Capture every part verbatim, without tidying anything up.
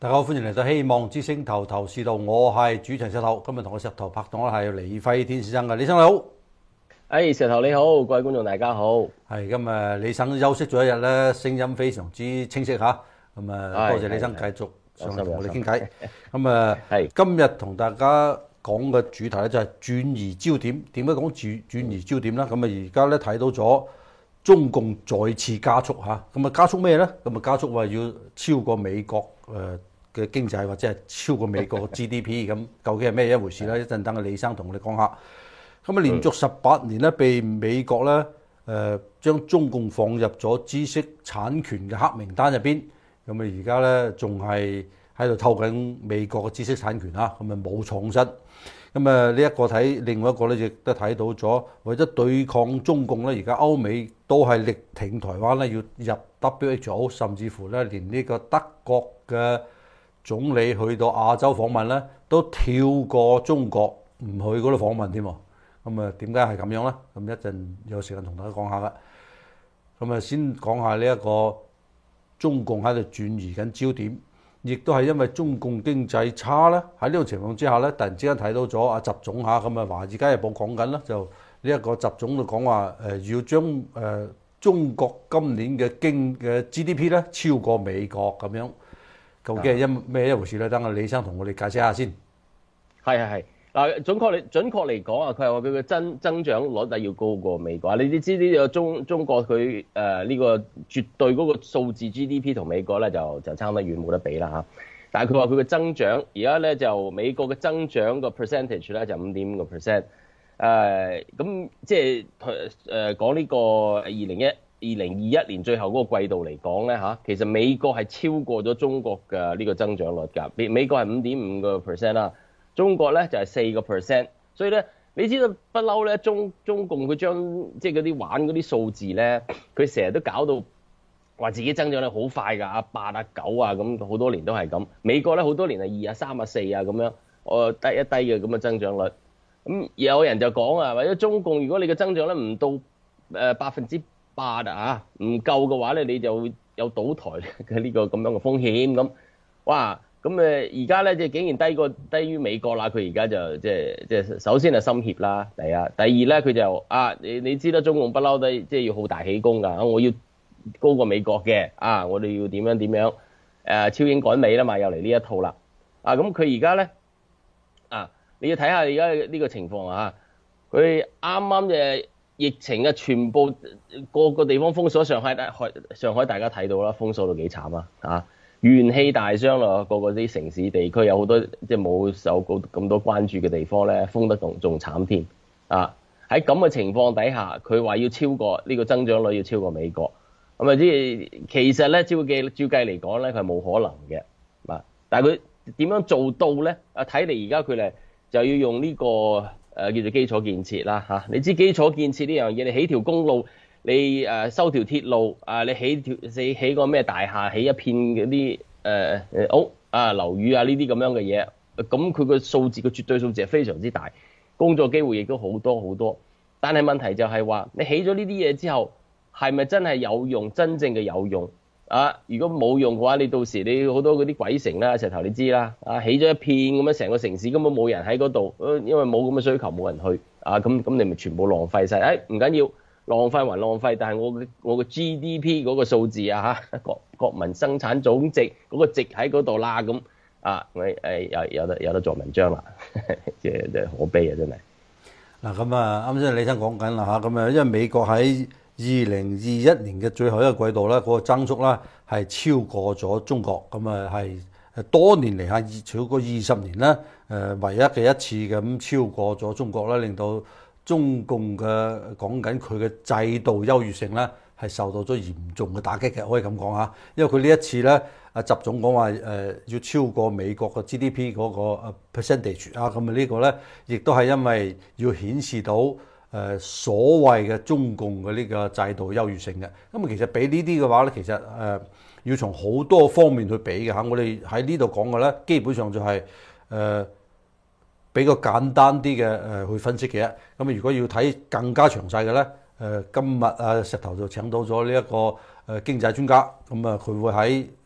大家好，歡迎嚟到希望之星頭頭是道，我係主持人石頭。今日同我石頭拍檔咧係李輝天先生嘅，李生你好。 誒、hey, 石頭你好，各位觀眾大家好。 係今日李生休息咗一日咧，聲音非常之清晰嚇。咁啊，多謝李生繼續上嚟同我哋傾偈。咁啊，今日同大家講嘅主題咧就係轉移焦點。點解講轉轉移焦點咧？咁啊，而家咧睇到咗中共再次加速嚇。咁啊，加速咩咧？咁啊，加速話要超過美國誒嘅經濟，或者係超過美國嘅 G D P 咁，究竟係咩一回事咧？一陣等阿李生同我哋講下。咁啊，連續十八年咧，被美國咧誒將中共放入咗知識產權嘅黑名單入邊。咁啊，而家咧仲係喺度偷緊美國嘅知識產權啊，咁啊冇創新。咁啊，呢一個睇，另外一個咧亦都睇到咗，為咗對抗中共咧，而家歐美都係力挺台灣咧，要入 W H O， 甚至乎咧連呢個德國嘅總理去到亞洲訪問咧，都跳過中國唔去嗰度訪問添喎。咁啊，點解係咁樣咧？咁一陣有時間同大家講下啦。咁啊，先講下呢一個中共喺度轉移緊焦點，亦都係因為中共經濟差啦。喺呢個情況之下咧，突然之間睇到咗阿習總下咁啊，《華爾街日報》講緊啦，就呢一個習總就講話誒要將誒中國今年嘅經嘅 G D P 咧超過美國咁樣。究竟係因咩一回事咧？等阿李生同我哋解釋下先。 係係係嗱，準確嚟準確嚟講啊，佢係話佢嘅增增長率係要高過美國。你哋知呢個中中國佢誒呢個絕對嗰個數字 G D P 同美國咧就就差得遠，冇得比啦嚇。但係佢話佢嘅增長而家咧就美國嘅增長個 percentage 咧就五點五個 percent。誒咁即係誒講呢個二零一。二零二一年最後嗰個季度嚟講咧嚇，其實美國係超過咗中國嘅呢個增長率㗎。美美國係五點五個 percent 啦，中國咧就係四個 percent。所以咧，你知道不嬲咧，中中共佢將即係嗰啲玩嗰啲數字咧，佢成日都搞到話自己增長率好快㗎，啊八啊九啊咁，好多年都係咁。美國咧好多年係二啊三啊四啊咁樣，我低一低嘅咁嘅增長率。咁有人就講啊，或者中共如果你嘅增長咧唔到誒百分之八啊，唔夠嘅話咧，你就會有倒台嘅呢個咁樣嘅風險咁。哇，咁誒而家咧即係竟然低過低於美國啦，佢而家就即係即係首先係心怯啦，第一，第二咧佢就啊，你你知得中共不嬲都即係要好大喜功㗎，我要高過美國嘅啊，我哋要點樣點樣誒、啊、超英趕美啦嘛，又嚟呢一套啦。啊，咁佢而家咧啊，你要睇下而家呢個情況啊，佢啱啱嘅。疫情啊，全部個個地方封鎖，上海大上海大家睇到啦，封鎖到幾慘啊！啊，元氣大傷啦，個個啲城市地區有好多即係冇受過咁多關注嘅地方咧，封得仲仲慘添啊！喺咁嘅情況底下，佢話要超過呢個增長率要超過美國，咁啊即係其實咧照計照計嚟講咧，佢係冇可能嘅啊！但係佢點樣做到咧？啊，睇嚟而家佢哋就要用呢個。誒、呃、叫做基礎建設啦嚇、啊，你知基礎建設呢樣嘢，你起條公路，你誒、呃、修條鐵路，啊你起條你起個咩大廈，起一片嗰啲誒誒屋啊樓宇啊呢啲咁樣嘅嘢，咁佢個數字個絕對數字係非常之大，工作機會亦都好多好多。但係問題就係話，你起咗呢啲嘢之後，係咪真係有用？真正嘅有用？啊！如果冇用嘅話，你到時你好多嗰啲鬼城啦，石頭你知啦，啊起咗一片咁樣，成個城市根本冇人喺嗰度，因為冇咁嘅需求，冇人去，啊咁咁你咪全部浪費晒。誒唔緊要，浪費還浪費，但係我嘅我嘅 G D P 嗰個數字啊嚇，國國民生產總值嗰個值喺嗰度啦，咁啊我誒有有得有得做文章啦，即係即係可悲啊真係。 嗱咁啊，啱先李生講緊啦嚇，咁啊因為美國喺二零二一年嘅最後一個季度咧，嗰個增速咧係超過咗中國，咁啊係誒多年嚟嚇超過二十年咧誒唯一嘅一次咁超過咗中國咧，令到中共嘅講緊佢嘅制度優越性咧係受到咗嚴重嘅打擊嘅，可以咁講嚇。因為佢呢一次咧，阿習總講話誒要超過美國嘅 G D P 嗰個 percentage 啊，咁啊呢個咧亦都係因為要顯示到。誒所謂嘅中共嘅呢個制度優越性嘅，咁啊其實比呢啲嘅話咧，其實誒要從好多方面去比嘅嚇。我哋喺呢度講嘅咧，基本上就係誒比較簡單啲嘅誒去分析嘅。咁如果要睇更加詳細嘅咧，誒今日啊石頭就請到咗呢一個誒經濟專家，咁啊佢會喺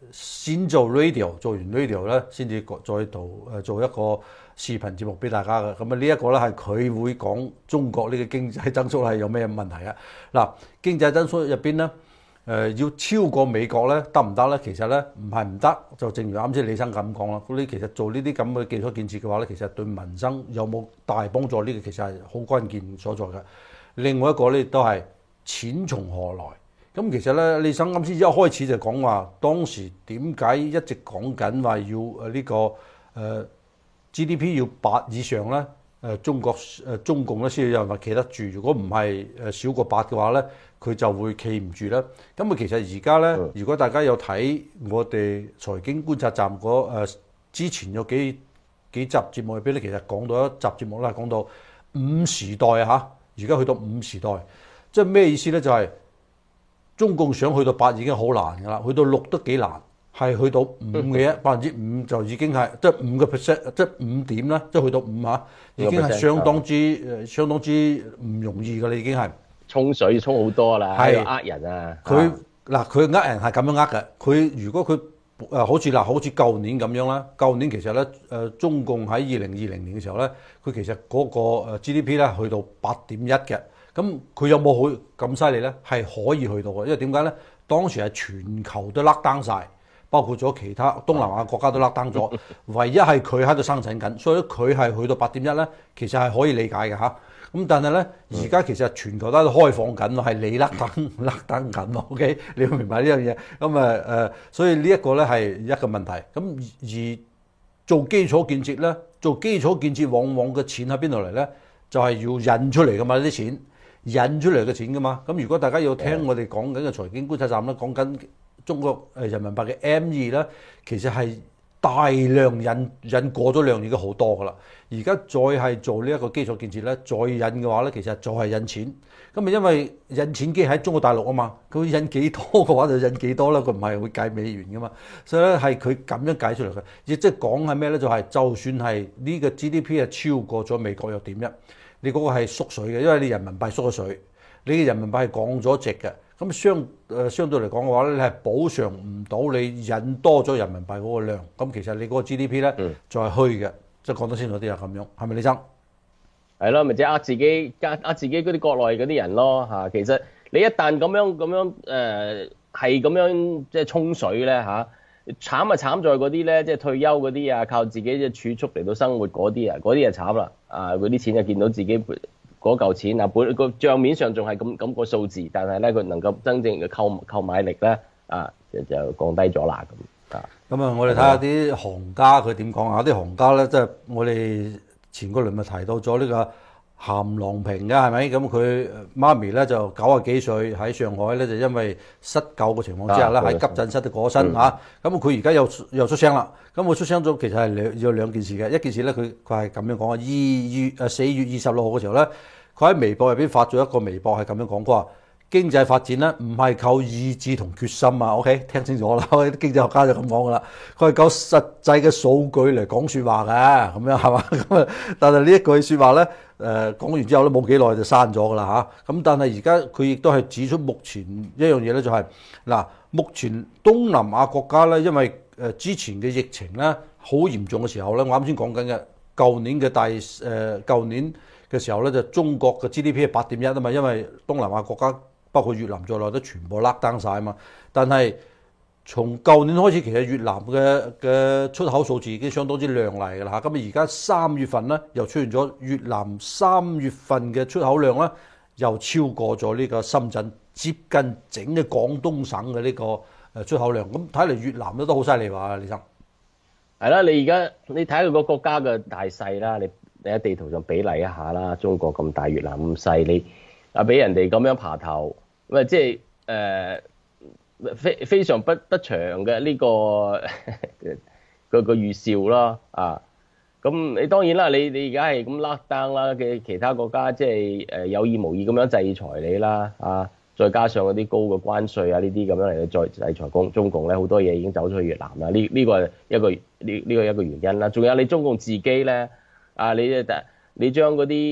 先做 radio， 做完 radio 咧，先至再做誒做一個視頻節目俾大家嘅。咁啊，呢一個咧係佢會講中國呢個經濟增速係有咩問題啊？嗱，經濟增速入邊咧。誒、呃、要超過美國咧得唔得咧？其實咧唔係唔得，就正如啱先李生咁講啦。嗰啲其實做呢啲咁嘅基礎建設嘅話咧，其實對民生有冇大幫助呢？個其實係好關鍵所在嘅。另外一個咧都係錢從何來？咁其實咧，李生啱先一開始就講話，當時點解一直講緊話要誒、這、呢個誒、呃、G D P 要八以上咧？誒中國誒中共咧先有人話企得住，如果唔係誒少過八嘅話咧，佢就會企唔住啦。咁啊，其實而家咧，如果大家有睇我哋財經觀察站嗰、呃、之前有幾幾集節目入邊咧，其實講到一集節目啦，講到五時代嚇，而家去到五時代，即係咩意思咧？就係、是、中共想去到八已經好難㗎啦，去到六都幾難。係去到五嘅一百分之五就已經係即係五個 percent，即係五點啦，即係去到五嚇，已經係相當之誒，相當之唔容易㗎啦，已經係沖水沖好多啦，喺度呃人啊！ 佢嗱佢呃人係咁樣呃嘅，佢如果佢誒好似嗱好似舊年咁樣啦，舊年其實咧誒中共喺二零二零年嘅時候咧，佢其實嗰個誒 G D P 咧去到八點一嘅，咁佢有冇好咁犀利咧？係可以去到嘅，因為點解咧？當時係全球都 lock down 曬。包括咗其他東南亞國家都 lock down 咗，唯一係佢喺度生產緊，所以佢係去到八點一咧，其實係可以理解嘅嚇。咁但係咧，而家其實全球都喺度開放緊咯，係你 lock down lock down緊咯。OK， 你要明白呢樣嘢。咁啊誒，所以呢一個咧係一個問題。咁而做基礎建設咧，做基礎建設往往嘅錢喺邊度嚟咧？就係、是、要印出嚟噶嘛，呢啲錢印出嚟嘅錢噶嘛。咁如果大家要聽我哋講緊嘅財經觀察站咧，講緊。中國誒人民幣嘅 M 二咧，其實係大量印印過咗量已經好多噶啦。而家再係做呢一個基礎建設咧，再印嘅話咧，其實再係印錢。咁啊，因為印錢機喺中國大陸啊嘛，佢印幾多嘅話就印幾多啦，佢唔係會計美元噶嘛。所以咧係佢咁樣計出嚟嘅。亦即係講係咩咧？就係、是、就算係呢個 G D P 係超過咗美國又點啫？你嗰個係縮水嘅，因為你人民幣縮咗水，你嘅人民幣係降咗值嘅。咁相誒相對嚟講嘅話咧，你係補償唔到你引多咗人民幣嗰個量。咁其實你嗰個 G D P 咧，就係虛嘅，即係講得清楚啲啊咁樣，係咪李生？ 係咯，咪即係呃自己，呃呃自己嗰啲國內嗰啲人咯嚇。其實你一旦咁樣咁樣誒係咁樣即係沖水咧嚇，慘啊慘在嗰啲咧，即係退休嗰啲啊，靠自己嘅儲蓄嚟到生活嗰啲啊，嗰啲啊慘啦啊！嗰啲錢就見到自己。嗰嚿錢啊，本個帳面上仲係咁咁個數字，但係咧佢能夠真正嘅購購買力咧啊，就就降低咗啦咁啊。 咁啊，我哋睇下啲行家佢點講啊？啲行家咧，即係我哋前個輪咪提到咗呢個鹹郎平嘅係咪？咁佢媽咪咧就九啊幾歲喺上海咧，就因為失救嘅情況之下咧，喺急診室度過身嚇。咁佢而家又又出聲啦。咁佢出聲咗，其實係兩有兩件事嘅。一件事咧，佢佢係咁樣講啊。二月誒四月二十六號嘅時候咧，佢喺微博入邊發咗一個微博係咁樣講，佢話經濟發展咧唔係靠意志同決心啊。OK， 聽清楚啦，啲經濟學家就咁講噶啦。佢係靠實際嘅數據嚟講説話嘅，咁樣係嘛？咁啊，但係呢一句説話咧，誒、呃、講完之後咧冇幾耐就刪咗噶啦嚇。咁但係而家佢亦都係指出目前一樣嘢咧，就係嗱，目前東南亞國家咧，因為誒之前嘅疫情咧好嚴重嘅時候咧，我啱先講緊嘅舊年嘅大誒舊年嘅時候咧，就中國嘅 G D P 係八點一啊嘛，因為東南亞國家包括越南在內都全部 lock down 曬啊嘛。但係從舊年開始，其實越南嘅嘅出口數字已經相當之亮麗㗎啦嚇。咁啊而家三月份咧又出現咗越南三月份嘅出口量咧又超過咗呢個深圳，接近整個廣東省嘅呢個誒出口量。咁睇嚟越南咧都好犀利喎，李生。 係啦，你而家你睇佢個國家嘅大細啦，你你喺地圖上比例一下啦，中國咁大，越南咁細，你啊俾人哋咁樣爬頭，咁啊即係誒非非常不不祥嘅呢個個個預兆啦啊！咁你當然啦，你你而家係咁 lock down 啦嘅其他國家，即係誒有意無意咁樣制裁你啦啊！再加上嗰啲高嘅關稅啊，呢啲咁樣嚟再制裁共中共咧，好多嘢已經走咗去越南啦。呢呢個係一個呢呢個一個原因啦。仲有你中共自己咧，啊你你將嗰啲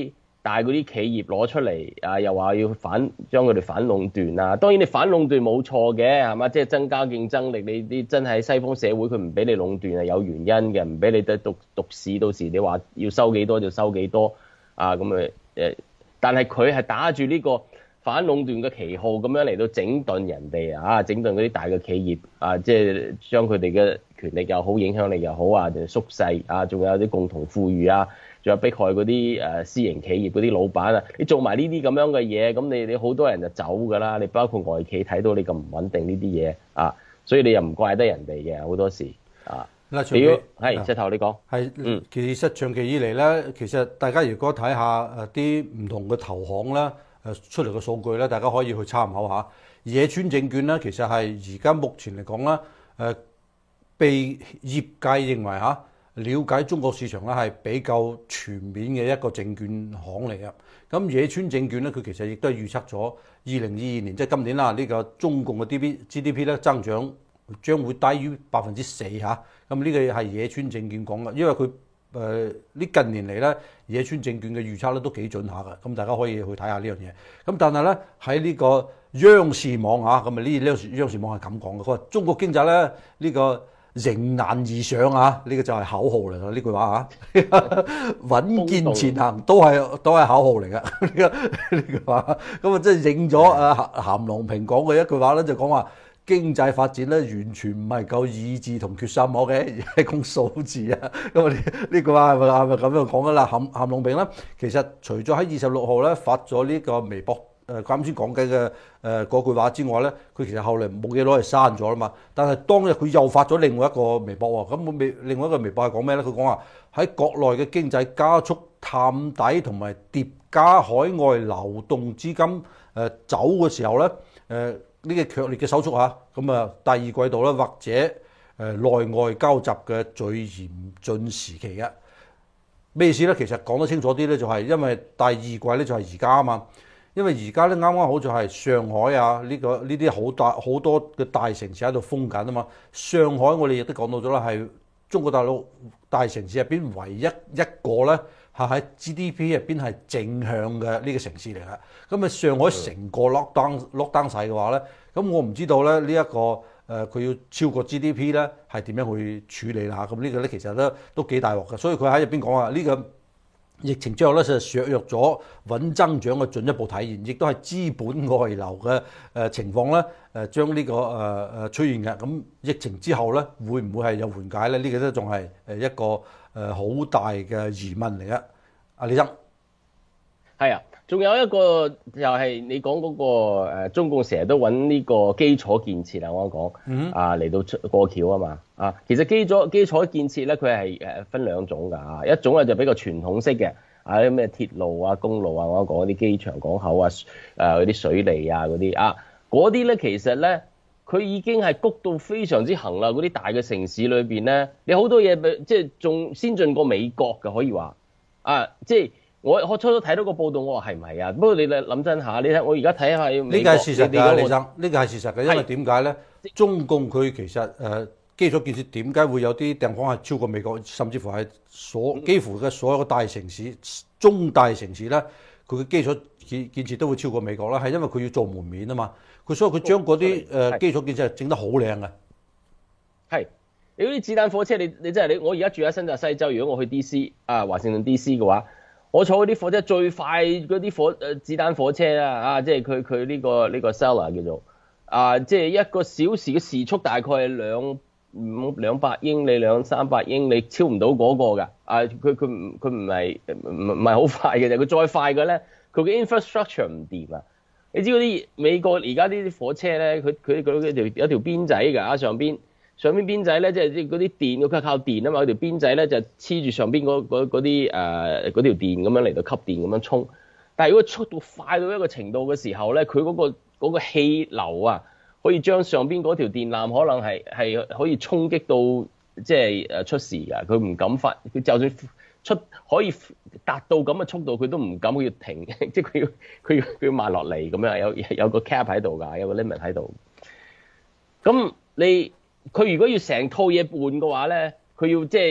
大嗰啲企業攞出嚟啊，又話要反將佢哋反壟斷啊。當然你反壟斷冇錯嘅係嘛，即係增加競爭力。你啲真係西方社會佢唔俾你壟斷係有原因嘅，唔俾你得獨獨市，到時你話要收幾多就收幾多啊咁誒誒。但係佢係打住呢個反壟斷嘅旗號咁樣嚟到整頓人哋啊，整頓嗰啲大嘅企業啊，即係將佢哋嘅權力又好、影響力又好啊，就縮細啊，仲有啲共同富裕啊。仲有迫害嗰啲誒私營企業嗰啲老闆啊，你做埋呢啲咁樣嘅嘢，咁你你好多人就走㗎啦。你包括外企睇到你咁唔穩定呢啲嘢啊，所以你又唔怪得人哋嘅好多時啊。 嗱，長期係石頭你講係，嗯，其實長期以嚟咧，其實大家如果睇下誒啲唔同嘅投行啦誒出嚟嘅數據咧，大家可以去參考下。野村證券咧，其實係而家目前嚟講咧誒，被業界認為嚇。了解中國市場咧係比較全面嘅一個證券行嚟嘅。咁野村證券咧，佢其實亦都係預測咗二零二二年，即係今年啦，呢個中共嘅 G D P 咧增長將會低於百分之四嚇。咁呢個係野村證券講嘅，因為佢誒呢近年嚟咧，野村證券嘅預測咧都幾準下嘅。咁大家可以去睇下呢樣嘢。咁但係咧喺呢個央視網嚇，咁啊呢呢央視網係咁講嘅，佢話中國經濟咧呢個迎難而上啊！呢、這個就係口號嚟㗎，呢句話啊，穩健前行都係都係口號嚟㗎。呢個呢句話咁啊，即係應咗啊鹹龍平講嘅一句話咧，就講話經濟發展咧完全唔係夠意志同決心我嘅，而係講數字啊。咁啊呢句話係咪係咪咁樣講㗎啦？鹹鹹龍平咧，其實除咗喺二十六號咧發咗呢個微博。誒啱先講緊嘅誒嗰句話之外咧，佢其實後嚟冇幾耐係刪咗啦嘛。但係當日佢又發咗另外一個微博喎。咁我微另外一個微博係講咩咧？佢講話喺國內嘅經濟加速探底同埋疊加海外流動資金誒走嘅時候咧，誒呢個強烈嘅收縮嚇。咁啊第二季度咧或者誒內外交集嘅最嚴峻時期嘅咩意思咧？其實講得清楚啲咧，就係因為第二季咧就係而家啊嘛。因為而家咧啱啱好就係上海啊，呢個呢啲好大好多嘅大城市喺度封緊啊嘛。上海我哋亦都講到咗啦，係中國大陸大城市入邊唯一一個咧係喺 G D P 入邊係正向嘅呢個城市嚟嘅。咁啊上海成個 lockdown lockdown 曬嘅話咧，咁我唔知道咧呢一個誒佢要超過 G D P 咧係點樣去處理啦。咁呢個咧其實咧都幾大鑊嘅，所以佢喺入邊講啊呢個。疫情之後咧，就削弱咗穩增長嘅進一步體現，亦都係資本外流嘅誒情況咧，誒將呢個誒誒出現嘅。咁疫情之後咧，會唔會係有緩解咧？呢個都仲係誒一個誒好大嘅疑問嚟嘅。阿李生， 係啊，仲有一個又係你講嗰個誒中共成日都揾呢個基礎建設啊，我講啊嚟到出過橋啊嘛。啊，其實基礎基礎建設咧，佢係誒分兩種㗎。一種咧就比較傳統式嘅，啊啲咩鐵路啊、公路啊，我講嗰啲機場、港口啊、誒嗰啲水利啊嗰啲啊，嗰啲咧其實咧，佢已經係谷到非常之行啦。嗰啲大嘅城市裏邊咧，你好多嘢即係仲先進過美國嘅，可以話啊，即係我我初初睇到個報道，我話係唔係啊？不過你諗真下，你睇我而家睇下，呢個係事實㗎，李生，呢個係事實嘅，因為點解咧？中共佢其實誒。呃基礎建設點解會有啲地方係超過美國，甚至乎係所幾乎嘅所有嘅大城市、中大城市咧，佢嘅基礎建建設都會超過美國啦，係因為佢要做門面啊嘛。佢所以佢將嗰啲誒基礎建設整得好靚嘅。係， 你嗰啲子彈火車，你你真係你，我而家住喺新澤西州，如果我去 D C 啊華盛頓 D C 嘅話，我坐嗰啲火車最快嗰啲火誒子彈火車啊，啊即係佢佢呢個呢、呢個 Cessna 叫做啊，即係一個小時嘅時速大概係兩。五兩百英里兩三百英里超唔到嗰個㗎，啊佢佢唔佢唔係唔唔係好快嘅啫，佢再快嘅咧，佢嘅 infrastructure 唔掂啊！你知嗰啲美國而家啲火車咧，佢佢佢條有條邊仔㗎，上邊上邊邊仔咧即係即係嗰啲電，佢靠電啊嘛，嗰條邊仔咧就黐住上邊嗰嗰嗰啲誒嗰條電咁樣嚟到吸電咁樣衝，但係如果速度快到一個程度嘅時候咧，佢嗰個嗰個氣流啊〜可以將上邊嗰條電纜可能係係可以衝擊到即係誒出事㗎，佢唔敢發，佢就算出可以達到咁嘅速度，佢都唔敢要停，即係佢要佢要佢要慢落嚟咁樣，有有個 cap 喺度㗎，有個 limit 喺度。咁你佢如果要成套嘢換嘅話咧，佢要即係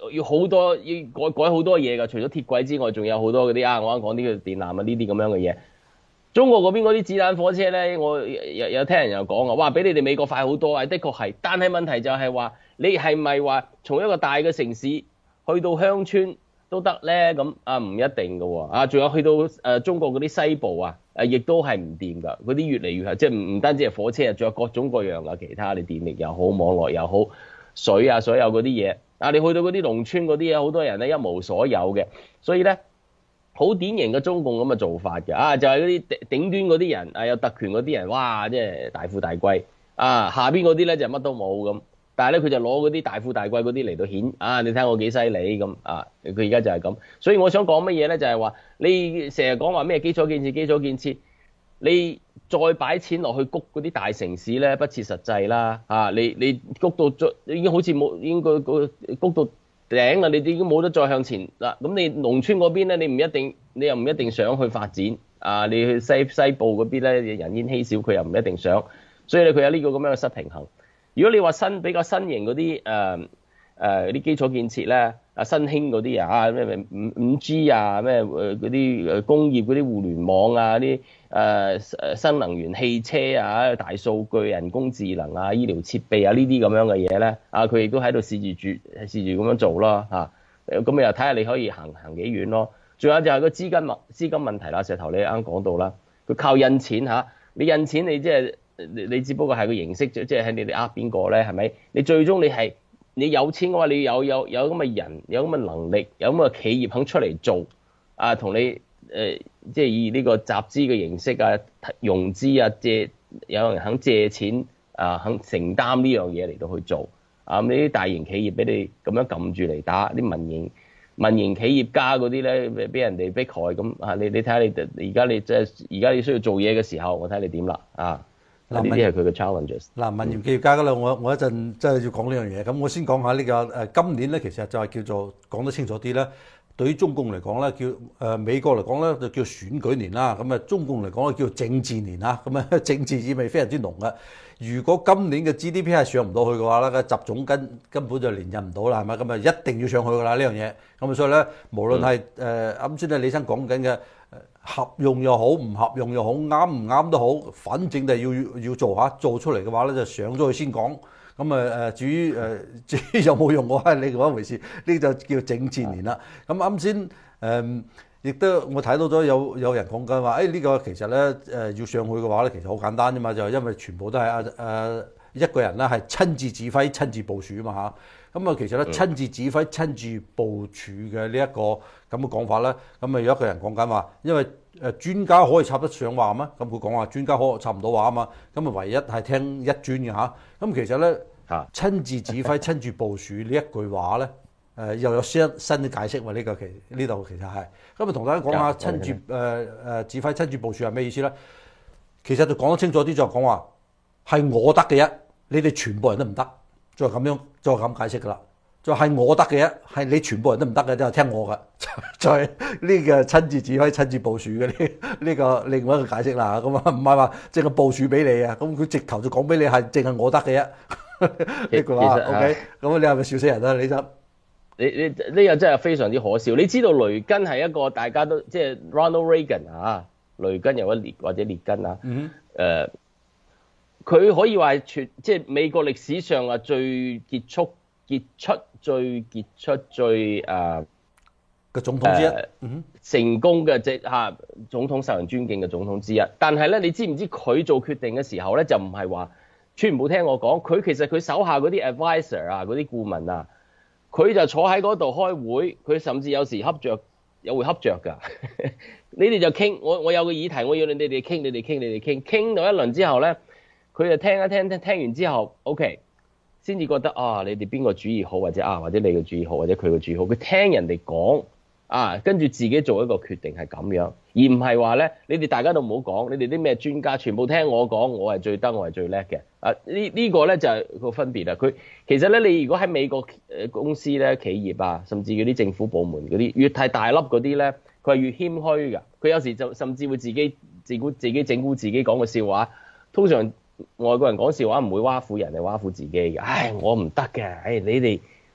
要好多要改改好多嘢㗎，除咗鐵軌之外，仲有好多嗰啲啊，我啱講呢個電纜啊，呢啲咁樣嘅嘢。中國嗰邊嗰啲子彈火車咧，我有有聽人又講啊，哇，比你哋美國快好多啊，的確係。但係問題就係話，你係咪話從一個大嘅城市去到鄉村都得咧？咁啊唔一定㗎喎，啊仲有去到誒、呃、中國嗰啲西部啊，誒亦都係唔掂㗎，嗰啲越嚟越係即係唔唔單止係火車啊，仲有各種各樣嘅其他，你電力又好，網絡又好，水啊，所有嗰啲嘢啊，你去到嗰啲農村嗰啲嘢，好多人咧一無所有嘅，所以咧。好典型嘅中共咁嘅做法嘅，啊就係嗰啲頂端嗰啲人，啊有特權嗰啲人，哇即係大富大貴，啊下邊嗰啲咧就乜都冇咁，但係咧佢就攞嗰啲大富大貴嗰啲嚟到顯，啊你睇我幾犀利咁，啊佢而家就係咁，所以我想講乜嘢咧，就係話你成日講話咩基礎建設基礎建設，你再擺錢落去谷嗰啲大城市咧，不切實際啦，啊你你谷到最已經好似冇應該個谷到。頂啊！你已經冇得再向前嗱，咁你農村嗰邊咧，你唔一定，你又唔一定想去發展啊！你去西西部嗰邊咧，人煙稀少，佢又唔一定想，所以咧佢有呢個咁樣嘅失平衡。如果你話新比較新型嗰啲誒誒啲基礎建設咧，啊新興嗰啲啊，咩咩五五 G 啊，咩誒嗰啲誒工業嗰啲互聯網啊，啲誒誒新能源汽車啊，大數據、人工智能啊、醫療設備啊呢啲咁樣嘅嘢咧，啊佢亦都喺度試住住試住咁樣做咯嚇。咁你又睇下你可以行行幾遠咯。仲有就係個資金問資金問題啦，石頭你啱講到啦，佢靠印錢嚇，你印錢你即係你你只不過係個形式，即係喺你哋呃邊個咧係咪？你最終你係。你有錢嘅話，你有有有咁嘅人，有咁嘅能力，有咁嘅企業肯出嚟做，啊，同你誒、呃，即係以呢個集資嘅形式啊，融資啊，借有人肯借錢啊，肯承擔呢樣嘢嚟到去做，啊，咁呢啲大型企業俾你咁樣撳住嚟打，啲民營民營企業家嗰啲咧，俾人哋迫害咁啊，你你睇下你而家你即係而家你需要做嘢嘅時候，我睇你點啦啊！呢啲係佢嘅 challenges。嗱， 民營企業家㗎啦，我我一陣真係要講呢樣嘢。咁我先講下呢個誒今年咧，其實就係叫做講得清楚啲咧。對於中共嚟講咧，叫誒美國嚟講咧，就叫選舉年啦。咁啊，中共嚟講咧，叫政治年啦。咁啊，政治意味非常之濃嘅。如果今年嘅 G D P 係上唔到去嘅話咧，個習總根根本就連任唔到啦，係咪？咁啊，一定要上去㗎啦呢樣嘢。咁啊，所以咧，無論係誒啱先咧，李生講緊嘅。合用又好，唔合用又好，啱唔啱都好，反正就要要做下，做出嚟嘅話咧就上咗去先講。咁啊誒，至於誒至於有冇用嘅話，另外一回事。呢就叫政治年啦。咁啱先誒，亦都我睇到咗有有人講緊話，誒呢個其實咧誒要上去嘅話咧，其實好簡單啫嘛，就係因為全部都係啊誒一個人啦，係親自指揮、親自部署啊嘛嚇。咁啊，其實咧親自指揮、親自部署嘅呢一個咁嘅講法咧，咁啊有一個人講緊話，因為誒專家可以插得上話咩？咁佢講話專家可插唔到話啊嘛，咁啊唯一係聽一專嘅嚇。咁其實咧親自指揮、親自部署呢一句話咧，誒又有新新嘅解釋喎。呢個其呢度其實係咁啊，同大家講下親自誒誒指揮、親自部署係咩意思咧？其實就講得清楚啲，就講話係我得嘅啫，你哋全部人都唔得。就咁樣，就咁解釋噶啦。就係我得嘅啫，係你全部人都唔得嘅，就係聽我噶。就係呢個親自指揮、親自部署嘅呢呢個另外一個解釋啦。咁啊，唔係話淨係部署俾你啊。咁佢直頭就講俾你係淨係我得嘅啫。呢句話 OK。咁你係咪笑死人啊？你真你你呢個真係非常之可笑。你知道雷根係一個大家都即係 Ronald Reagan 啊，雷根有一列或者列根啊。嗯。誒。佢可以話全即係美國歷史上啊最傑出、傑出、最傑出、最誒嘅、 呃、總統之一， 呃嗯、成功嘅即嚇總統受人尊敬嘅總統之一。但係咧，你知唔知佢做決定嘅時候咧，就唔係話全部聽我講。佢其實佢手下嗰啲 advisor 啊，嗰啲顧問啊，佢就坐喺嗰度開會。佢甚至有時恰着，有會恰着㗎。你哋就傾，我我有個議題，我要你哋傾，你哋傾，你哋傾，傾到一輪之後咧。佢就聽一聽聽聽完之後 ，OK，先至覺得啊，你哋邊個主意好，或者啊，或者你嘅主意好，或者佢嘅主意好。佢聽人哋講啊，跟住自己做一個決定係咁樣，而唔係話咧，你哋大家都唔好講，你哋啲咩專家全部聽我講，我係最得，我係最叻嘅。啊，呢呢、呢個咧就係、是、個分別啦。佢其實咧，你如果喺美國誒公司咧、企業啊，甚至嗰啲政府部門嗰啲，越太大粒嗰啲咧，佢係越謙虛㗎。佢有時就甚至會自己自估自己整蠱自己講個笑話，通常。外國人講笑話唔會挖苦人，係挖苦自己嘅。唉，我唔得嘅。唉，你哋你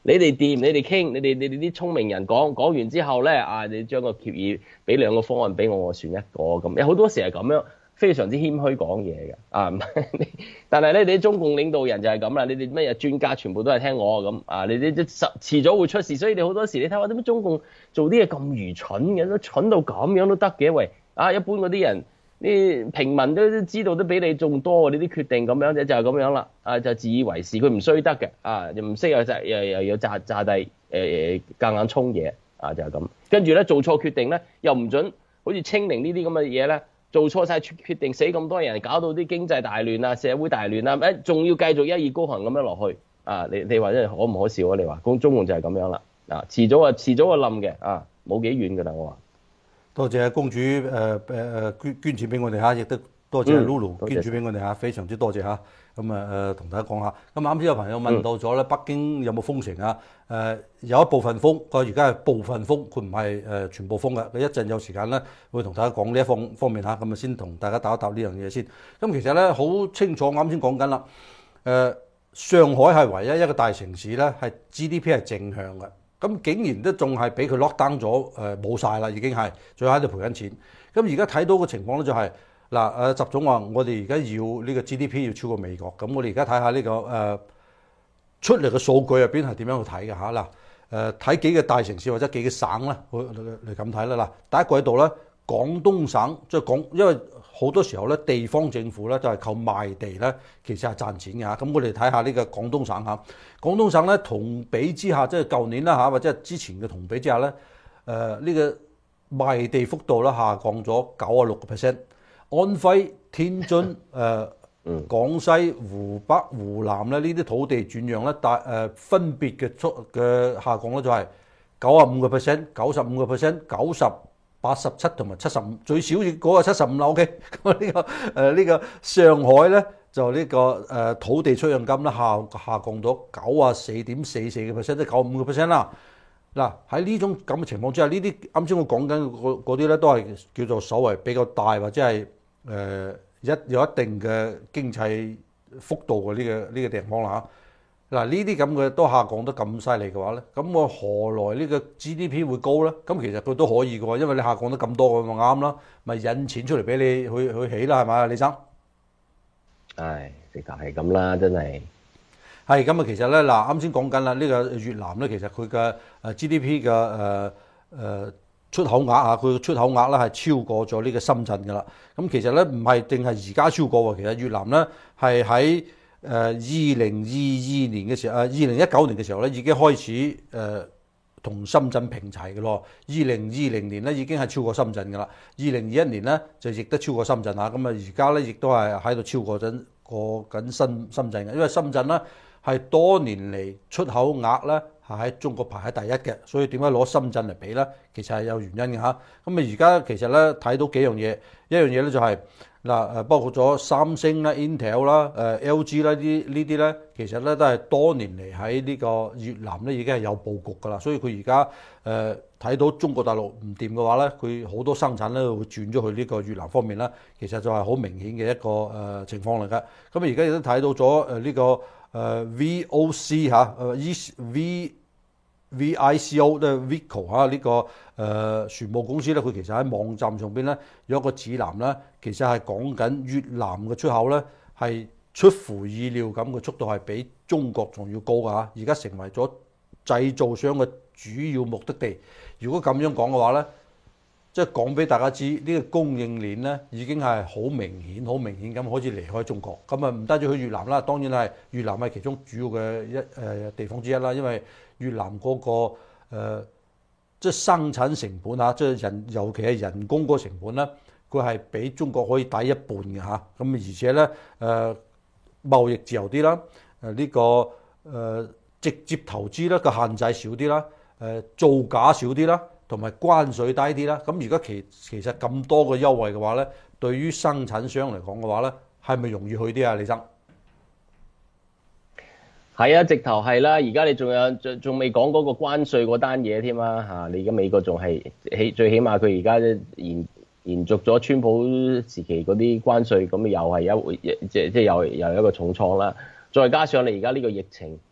你哋掂，你哋傾，你哋你哋啲聰明人講講完之後咧，啊，你將個協議俾兩個方案俾我，我選一個咁。有好多時係咁樣，非常之謙虛講嘢嘅啊。但係咧，你啲中共領導人就係咁啦，你哋咩嘢專家全部都係聽我咁啊。你啲遲遲早會出事，所以你好多時你睇下點解中共做啲嘢咁愚蠢嘅，都蠢到咁樣都得嘅。喂啊，一般嗰啲人。啲平民都知道都比你仲多，你啲決定咁樣就就係咁樣啦，啊就自以為是，佢唔衰得嘅，啊又唔識又就又又要炸炸低誒誒夾硬衝嘢，啊就係咁，跟住咧做錯決定咧又唔準，好似清零呢啲咁嘅嘢咧，做錯晒決定死咁多人，搞到啲經濟大亂啊，社會大亂啊，誒仲要繼續一意孤行咁樣落去，啊你你話真係可唔可笑啊？你話中共就係咁樣啦，啊遲早啊遲早啊冧嘅，啊冇幾遠㗎啦，我話。 多謝公主誒誒誒捐捐錢俾我哋嚇，亦都多謝 Lulu、嗯、捐錢俾我哋嚇，非常之多謝嚇。咁啊誒同大家講下，咁啱先有朋友問到咗咧，北京有冇封城啊？誒、呃、有一部分封，佢而家係部分封，佢唔係誒全部封嘅。佢一陣有時間咧，會同大家講呢一方方面嚇，咁啊先同大家答一答呢樣嘢先。咁其實咧好清楚，啱先講緊啦。誒、呃、上海係唯一一個大城市咧，係 G D P 係正向嘅。咁竟然都仲係俾佢 lock down 咗，誒冇晒啦，已經係，最後喺度賠緊錢。咁而家睇到嘅情況咧就係、是，嗱誒習總話我哋而家要呢個 G D P 要超過美國，咁我哋而家睇下呢個誒、呃、出嚟嘅數據入邊係點樣去睇嘅嚇嗱，誒睇幾個大城市或者幾個省咧，嚟咁睇啦嗱，第一個喺度咧，廣東省即係廣，因為好多時候咧地方政府咧就係靠賣地咧，其實係賺錢嘅嚇。咁我哋睇下呢個廣東省嚇，廣東省咧同比之下，即係舊年啦嚇，或者係之前嘅同比之下咧，誒、呃、呢、這個賣地幅度咧下降咗九啊六個 percent。安徽、天津、誒、呃、廣西、湖北、湖南咧呢啲土地轉讓咧大誒分別嘅出嘅下降咧就係九啊五個 percent、九十五個 percent、九十。八十七同埋七十五，最少嗰個七十五啦。OK，咁呢個誒呢、呃這個上海咧就呢、這個誒、呃、土地出讓金咧下下降咗九啊四點四四個 percent，即係九五個 percent 啦。嗱喺呢種咁嘅情況之下，呢啲啱先我講緊嗰啲咧都係叫做所謂比較大或者係誒一有一定嘅經濟幅度嘅呢、這個呢、這個地方啦嚇。嗱呢啲咁嘅都下降得咁犀利嘅話咧，咁我何來呢個 G D P 會高咧？咁其實佢都可以嘅喎，因為你下降得咁多，咁咪啱啦，咪引錢出嚟俾你去去起啦，係咪，李生？ 唉，直頭係咁啦，真係。 係咁啊，其實咧嗱，啱先講緊啦，呢個越南咧，其實佢嘅誒 G D P 嘅誒誒出口額啊，佢嘅出口額咧係超過咗呢個深圳㗎啦。咁其實咧唔係淨係而家超過喎，其實越南咧係喺誒二零二二年嘅時候，誒二零一九年嘅時候咧，已經開始誒同、呃、深圳平齊嘅咯。二零二零年咧已經係超過深圳嘅啦。二零二一年咧就亦都超過深圳嚇。咁啊而家咧亦都係喺度超過緊過緊深深圳嘅，因為深圳咧係多年嚟出口額咧係喺中國排喺第一嘅，所以點解攞深圳嚟比咧？其實係有原因嘅嚇。咁啊而家其實咧睇到幾樣嘢，一樣嘢咧就係、是。嗱誒，包括咗三星啦、Intel 啦、誒 L G 啦，啲呢啲咧，其實咧都係多年嚟喺呢個越南咧已經係有佈局㗎啦。所以佢而家誒睇到中國大陸唔掂嘅話咧，佢好多生產咧會轉咗去呢個越南方面啦。其實就係好明顯嘅一個誒情況嚟㗎。咁啊而家亦都睇到咗誒呢個誒 V O C 嚇誒 E V。V I C O 咧 Vico 嚇呢個誒船務公司咧，佢其實喺網站上邊咧有一個指南咧，其實係講緊越南嘅出口咧係出乎意料咁嘅速度係比中國仲要高㗎嚇，而家成為咗製造商嘅主要目的地。如果咁樣講嘅話咧，即係講俾大家知，呢、這個供應鏈咧已經係好明顯、好明顯咁開始離開中國。咁啊唔單止去越南啦，當然係越南係其中主要嘅一誒、呃、地方之一啦，因為越南嗰、那個誒、呃、即係生產成本嚇，即係人尤其係人工嗰個成本咧，佢係比中國可以抵一半嘅嚇。咁而且咧誒、呃、貿易自由啲啦，誒、呃、呢、這個誒、呃、直接投資咧個限制少啲啦，誒、呃、造假少啲啦。同埋關稅低啲啦，咁而家其其實咁多個優惠嘅話咧，對於生產商嚟講嘅話咧，係咪容易去啲啊？李生， 係啊，直頭係啦。而家你仲有仲仲未講嗰個關稅嗰單嘢添啊嚇！你而家美國仲係起最起碼佢而家延延續咗川普時期嗰啲關稅，咁又係一回即即又又一個重創啦。再加上你而家呢個疫情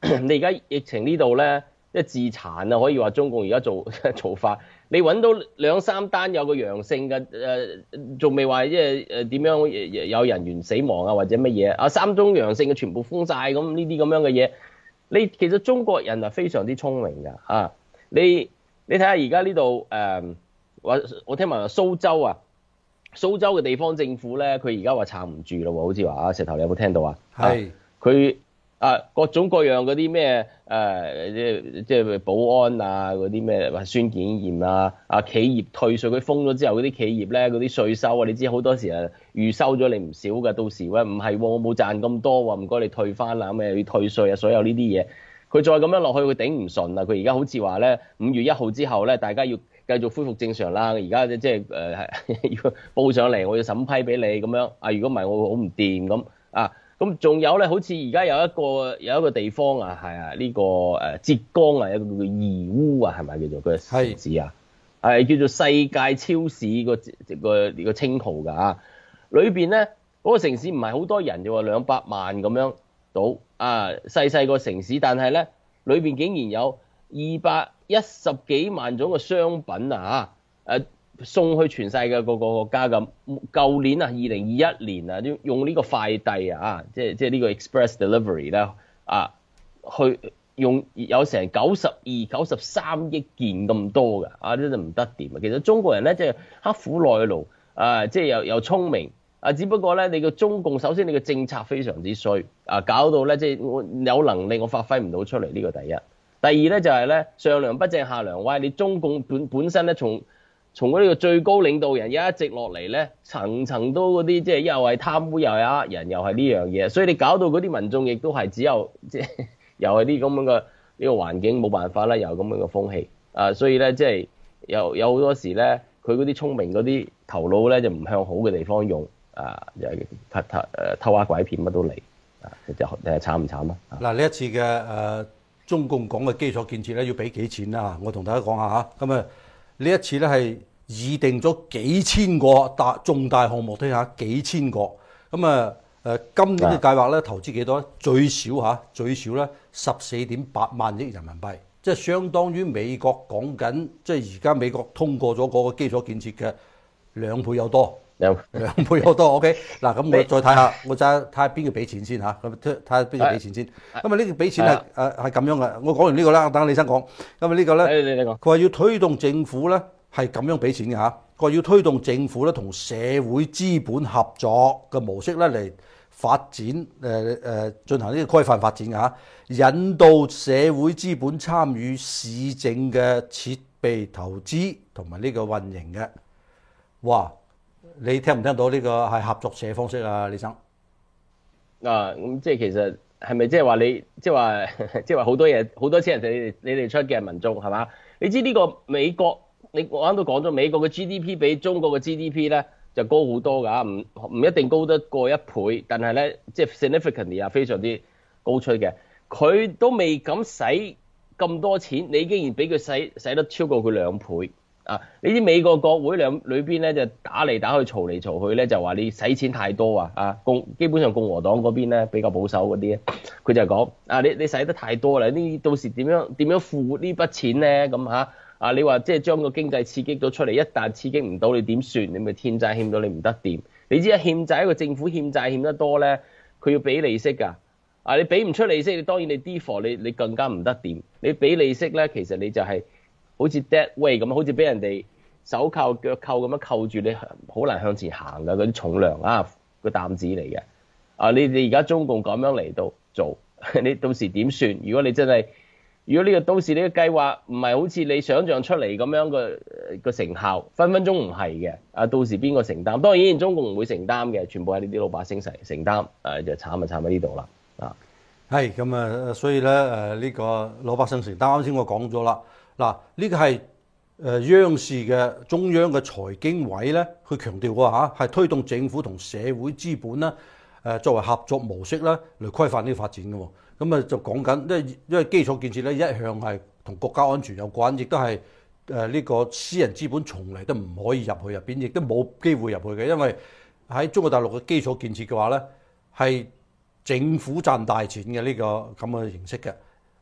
你而家疫情呢度咧，即係自殘啊，可以話中共而家做做法。你揾到兩三單有個陽性嘅，誒仲未話即係誒點樣有人員死亡啊或者乜嘢啊，三宗陽性嘅全部封晒咁呢啲咁樣嘅嘢。你其實中國人係非常之聰明㗎啊！你你睇下而家呢度誒，我我聽聞話蘇州啊，蘇州嘅地方政府咧，佢而家話撐唔住咯喎，好似話啊，石頭你有冇聽到啊？係佢。啊，各種各樣嗰啲咩誒，即係即係保安啊，嗰啲咩核酸檢驗啊，啊企業退稅，佢封咗之後，嗰啲企業咧嗰啲稅收啊，你知好多時啊預收咗你唔少㗎，到時喂唔係喎，我冇賺咁多喎，唔該你退翻啦，咁誒要退稅啊，所有呢啲嘢，佢再咁樣落去，佢頂唔順啊！佢而家好似話咧，五月一號之後咧，大家要繼續恢復正常啦。而家即係誒要報上嚟，我要審批俾你咁樣啊。如果唔係，我好唔掂咁啊。咁仲有咧，好似而家有一個有一個地方啊，係啊，呢、這個誒浙江啊，有一個叫義烏啊，係咪叫做個城市啊？係叫做世界超市個個個稱號㗎啊！裏邊咧嗰個城市唔係好多人啫喎，兩百萬咁樣到啊，細細個城市，但係咧裏邊竟然有二百一十幾萬種嘅商品啊嚇誒。送去全世界各個國家咁，舊年啊，二零二一年啊，用呢個快遞啊，即係即係呢個 express delivery 咧啊，去用有成九十二、九十三億件咁多㗎，啊，真係唔得掂啊！其實中國人咧即係刻苦耐勞啊，即係又又聰明啊，只不過咧你個中共首先你個政策非常之衰啊，搞到咧即係我有能力我發揮唔到出嚟，呢個第一。第二咧就係咧上梁不正下梁歪，你中共本本身咧從從嗰呢個最高領導人一直落嚟咧，層層都嗰啲即係又係貪污又係呃人又係呢樣嘢，所以你搞到嗰啲民眾亦都係只有即係又係啲咁樣嘅呢個環境冇辦法啦，又咁樣嘅風氣啊，所以咧即係有有好多時咧，佢嗰啲聰明嗰啲頭腦咧就唔向好嘅地方用啊，又係偷偷誒偷呃拐騙乜都嚟啊，就誒慘唔慘啊？ 嗱呢一次嘅誒、呃、中共講嘅基礎建設咧要俾幾錢啦？我同大家講下嚇，咁啊呢一次咧係擬定咗幾千個大重大項目，睇下幾千個，咁啊誒今年嘅計劃咧投資幾多咧？最少嚇最少咧十四點八萬億人民幣，即係相當於美國講緊，即係而家美國通過咗嗰個基礎建設嘅兩倍有多，兩倍有多。OK， 嗱咁我再睇下，我再睇下邊個俾錢先嚇，咁睇下邊個俾錢先。咁啊呢個俾錢係誒係咁樣嘅，我講完呢個啦，等李生講。咁啊呢個咧，佢話要推動政府咧係咁樣俾錢嘅嚇，佢話要推動政府咧同社會資本合作嘅模式咧嚟發展誒誒進行呢個規範發展嘅嚇，引導社會資本參與市政嘅設備投資同埋呢個運營嘅。哇！你聽唔聽到呢個係合作社方式啊，李生？ 啊，咁即係其實係咪即係話你即係話即係話好多嘢好多錢人哋你哋出嘅民眾係嘛？你知呢個美國你我啱都講咗，美國嘅 G D P 比中國嘅 G D P 咧就高好多㗎，唔唔一定高得過一倍，但係咧即係 significantly 啊非常之高出嘅。佢都未敢使咁多錢，你竟然俾佢使使得超過佢兩倍。啊！你知美國國會兩裏邊咧就打嚟打去嘈嚟嘈去咧，就話你使錢太多啊！啊共基本上共和黨嗰邊咧比較保守嗰啲咧，佢就講啊你你使得太多啦！呢到時點樣點樣付呢筆錢咧？咁嚇啊！你話即係將個經濟刺激咗出嚟，一旦刺激唔到你點算？你咪欠債欠到你唔得掂。你知啊，欠債一個政府欠債欠得多咧，佢要俾利息㗎。啊你俾唔出利息，你當然你 default 你你更加唔得掂。你俾利息咧，其實你就係、是。好似 dead weight 咁，好似俾人哋手扣腳扣咁樣扣住你，好難向前行㗎嗰啲重量啊，個擔子嚟嘅。啊，你你而家中共咁樣嚟到做，你到時點算？如果你真係，如果呢個到時呢個計劃唔係好似你想象出嚟咁樣個個成效，分分鐘唔係嘅。啊，到時邊個承擔？當然中共唔會承擔嘅，全部係呢啲老百姓承承擔。誒就慘就慘喺呢度啦。啊， 係咁啊，所以咧誒呢個老百姓承擔，啱先我講咗啦。嗱，呢個係誒央視嘅中央嘅財經委咧，佢強調過嚇，係推動政府同社會資本咧誒作為合作模式咧嚟規範呢個發展嘅喎。咁啊就講緊，因為因為基礎建設咧一向係同國家安全有關，亦都係誒呢個私人資本從嚟都唔可以入去入邊，亦都冇機會入去嘅，因為喺中國大陸嘅基礎建設嘅話咧，係政府賺大錢嘅呢個咁嘅形式嘅。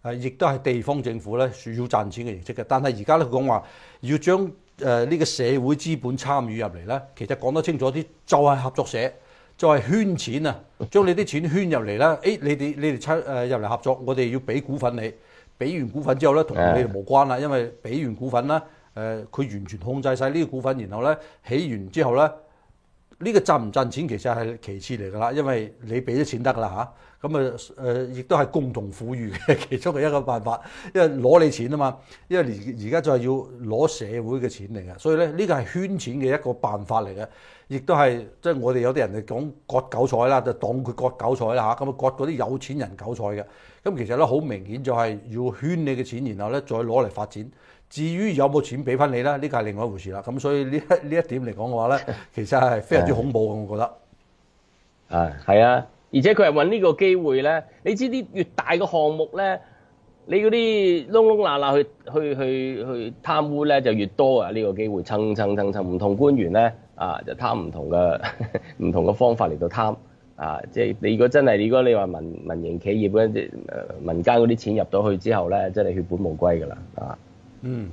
誒亦都係地方政府咧要賺錢嘅形式嘅。但係而家咧佢講話要將誒呢、呃這個社會資本參與入嚟咧，其實講得清楚啲，就係、是、合作社，就係、是、圈錢啊，將你啲錢圈入嚟啦。誒、哎，你哋你哋參誒入嚟合作，我哋要俾股份你，俾完股份之後咧，同你哋無關啦，因為俾完股份啦，誒、呃、佢完全控制晒呢個股份，然後咧起完之後咧。呢個賺唔賺錢其實係其次嚟㗎啦，因為你俾咗錢得㗎啦嚇，咁啊誒亦都係共同富裕嘅其中嘅一個辦法，因為攞你錢啊嘛，因為而而家就係要攞社會嘅錢嚟嘅，所以咧呢個係圈錢嘅一個辦法嚟嘅，亦都係即係我哋有啲人嚟講割韭菜啦，就當佢割韭菜啦嚇，咁啊割嗰啲有錢人韭菜嘅，咁其實咧好明顯就係要圈你嘅錢，然後咧再攞嚟發展。至於有冇錢俾翻你咧，呢個係另外一回事啦。咁所以呢一呢一點嚟講嘅話咧，其實係非常之恐怖嘅，我覺得。 啊，係啊，而且佢係揾呢個機會咧。你知啲越大嘅項目咧，你嗰啲窿窿罅罅去去去去貪污咧就越多啊！呢個機會蹭蹭蹭蹭，唔同官員咧啊就貪唔同嘅唔同嘅方法嚟到貪啊！即係你如果真係，如果你話民民營企業嗰啲誒民間嗰啲錢入到去之後咧，真係血本無歸㗎啦啊！ 嗯，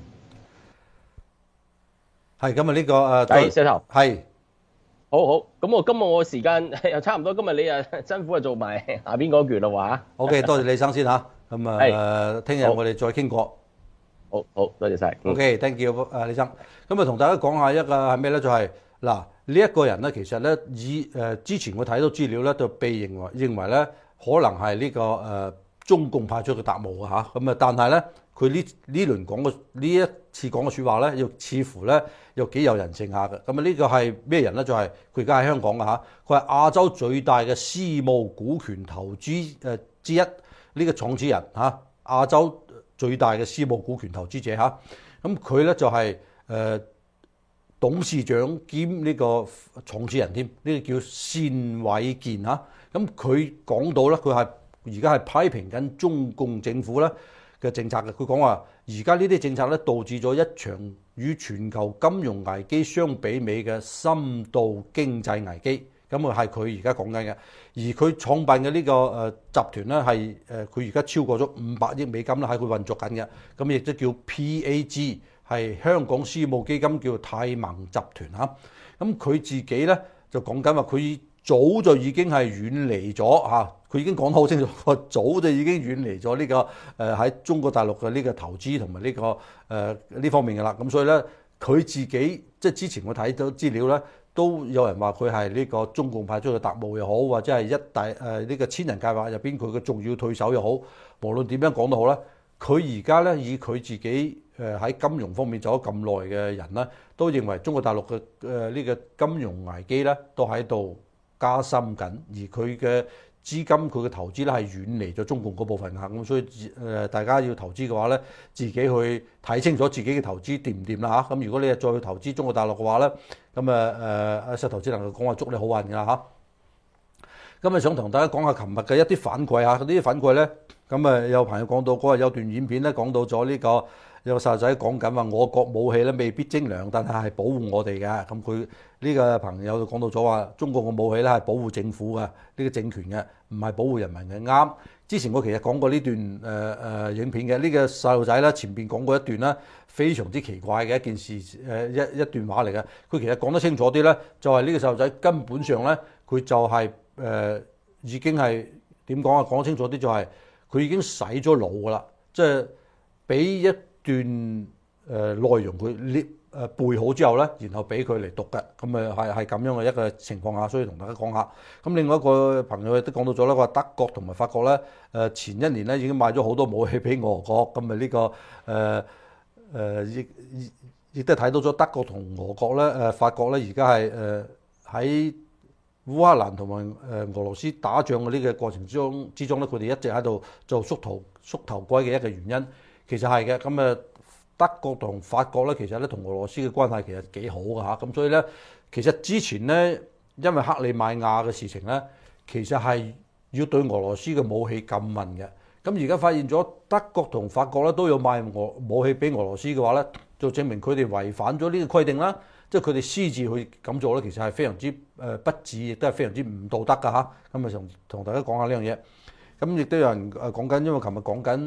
係咁啊！呢個誒， 係石頭， 係， 好好。咁我今日我時間又差唔多，今日你啊辛苦啊做埋下邊嗰橛啦話。 OK，多謝李生先嚇。咁啊，聽日我哋再傾過。 好好，多謝晒。 OK，thank you，誒李生。咁啊，同大家講下一個係咩咧？就係嗱，呢一個人咧，其實咧以誒之前我睇到資料咧，就被認為認為咧可能係呢個誒中共派出嘅特務啊嚇。咁啊，但係咧。佢呢呢輪講嘅呢一次講嘅説話咧，又似乎咧又幾有人性下嘅。咁啊，呢個係咩人咧？就係佢而家喺香港嘅嚇，佢係亞洲最大嘅私募股權投資誒之一，呢、這個創始人嚇，亞洲最大嘅私募股權投資者嚇。咁佢咧就係、是、誒、呃、董事長兼呢個創始人添，呢、這個叫單偉健嚇。咁佢講到咧，佢係而家係批評緊中共政府咧嘅政策嘅，佢講話而家呢啲政策咧導致咗一場與全球金融危機相比美嘅深度經濟危機，咁啊係佢而家講緊嘅。而佢創辦嘅呢個誒集團咧係誒佢而家超過咗五百億美金啦喺佢運作緊嘅，咁亦都叫 P A G， 係香港私募基金叫泰盟集團嚇。咁佢自己咧就講緊話佢早就已經係遠離咗嚇。佢已經講得好清楚，佢早就已經遠離咗呢、這個誒喺、呃、中國大陸嘅呢個投資同埋呢個誒呢、呃、方面嘅啦。咁所以咧，佢自己即係之前我睇到資料咧，都有人話佢係呢個中共派出嘅特務又好，或者係一大誒呢、呃這個千人計劃入邊佢嘅重要對手又好。無論點樣講都好咧，佢而家咧以佢自己誒喺金融方面做咗咁耐嘅人咧，都認為中國大陸嘅誒呢個金融危機咧都喺度加深緊，而佢嘅資金佢嘅投資咧係遠離咗中共嗰部分嚇，咁所以誒大家要投資嘅話咧，自己去睇清楚自己嘅投資掂唔掂啦嚇。咁如果你係再去投資中國大陸嘅話咧，咁啊誒阿石頭只能夠講話祝你好運㗎嚇。咁啊想同大家講下琴日嘅一啲反饋嚇，嗰啲反饋咧，咁啊有朋友講到嗰日有段影片咧講到咗呢個。有個細路仔講緊話，我國武器咧未必精良，但係係保護我哋嘅。咁佢呢個朋友就講到咗話，中國嘅武器咧係保護政府嘅，呢、這個政權嘅，唔係保護人民嘅。啱。之前我其實講過呢段誒誒、呃、影片嘅，呢、這個細路仔咧前邊講過一段啦，非常之奇怪嘅一件事誒、呃、一一段話嚟嘅。佢其實講得清楚啲咧，就係、是、呢個細路仔根本上咧，佢就係、是、誒、呃、已經係點講啊？講得清楚啲就係、是、佢已經洗咗腦噶啦，即係俾一段誒、呃、內容佢列誒背好之後咧，然後俾佢嚟讀嘅，咁誒係係咁樣嘅一個情況下，所以同大家講下。咁另外一個朋友亦都講到咗啦，話德國同埋法國咧誒前一年咧已經買咗好多武器俾俄國，咁誒呢個誒誒亦亦亦都睇到咗德國同俄國咧誒、呃、法國咧而家係誒喺烏克蘭同埋誒俄羅斯打仗嘅呢個過程之中之中咧，佢哋一直喺度做縮頭縮頭龜嘅一個原因。其實係嘅，咁誒德國同法國咧，其實咧同俄羅斯嘅關係其實幾好嘅嚇，咁所以咧，其實之前咧，因為克里米亞嘅事情咧，其實係要對俄羅斯嘅武器禁運嘅。咁而家發現咗德國同法國咧都有賣俄武器俾俄羅斯嘅話咧，就證明佢哋違反咗呢個規定啦，即係佢哋私自去咁做咧，其實係非常之誒不智，亦都係非常之唔道德㗎嚇。咁啊，同同大家講下呢樣嘢。咁亦都有人誒講緊，因為琴日講緊。誒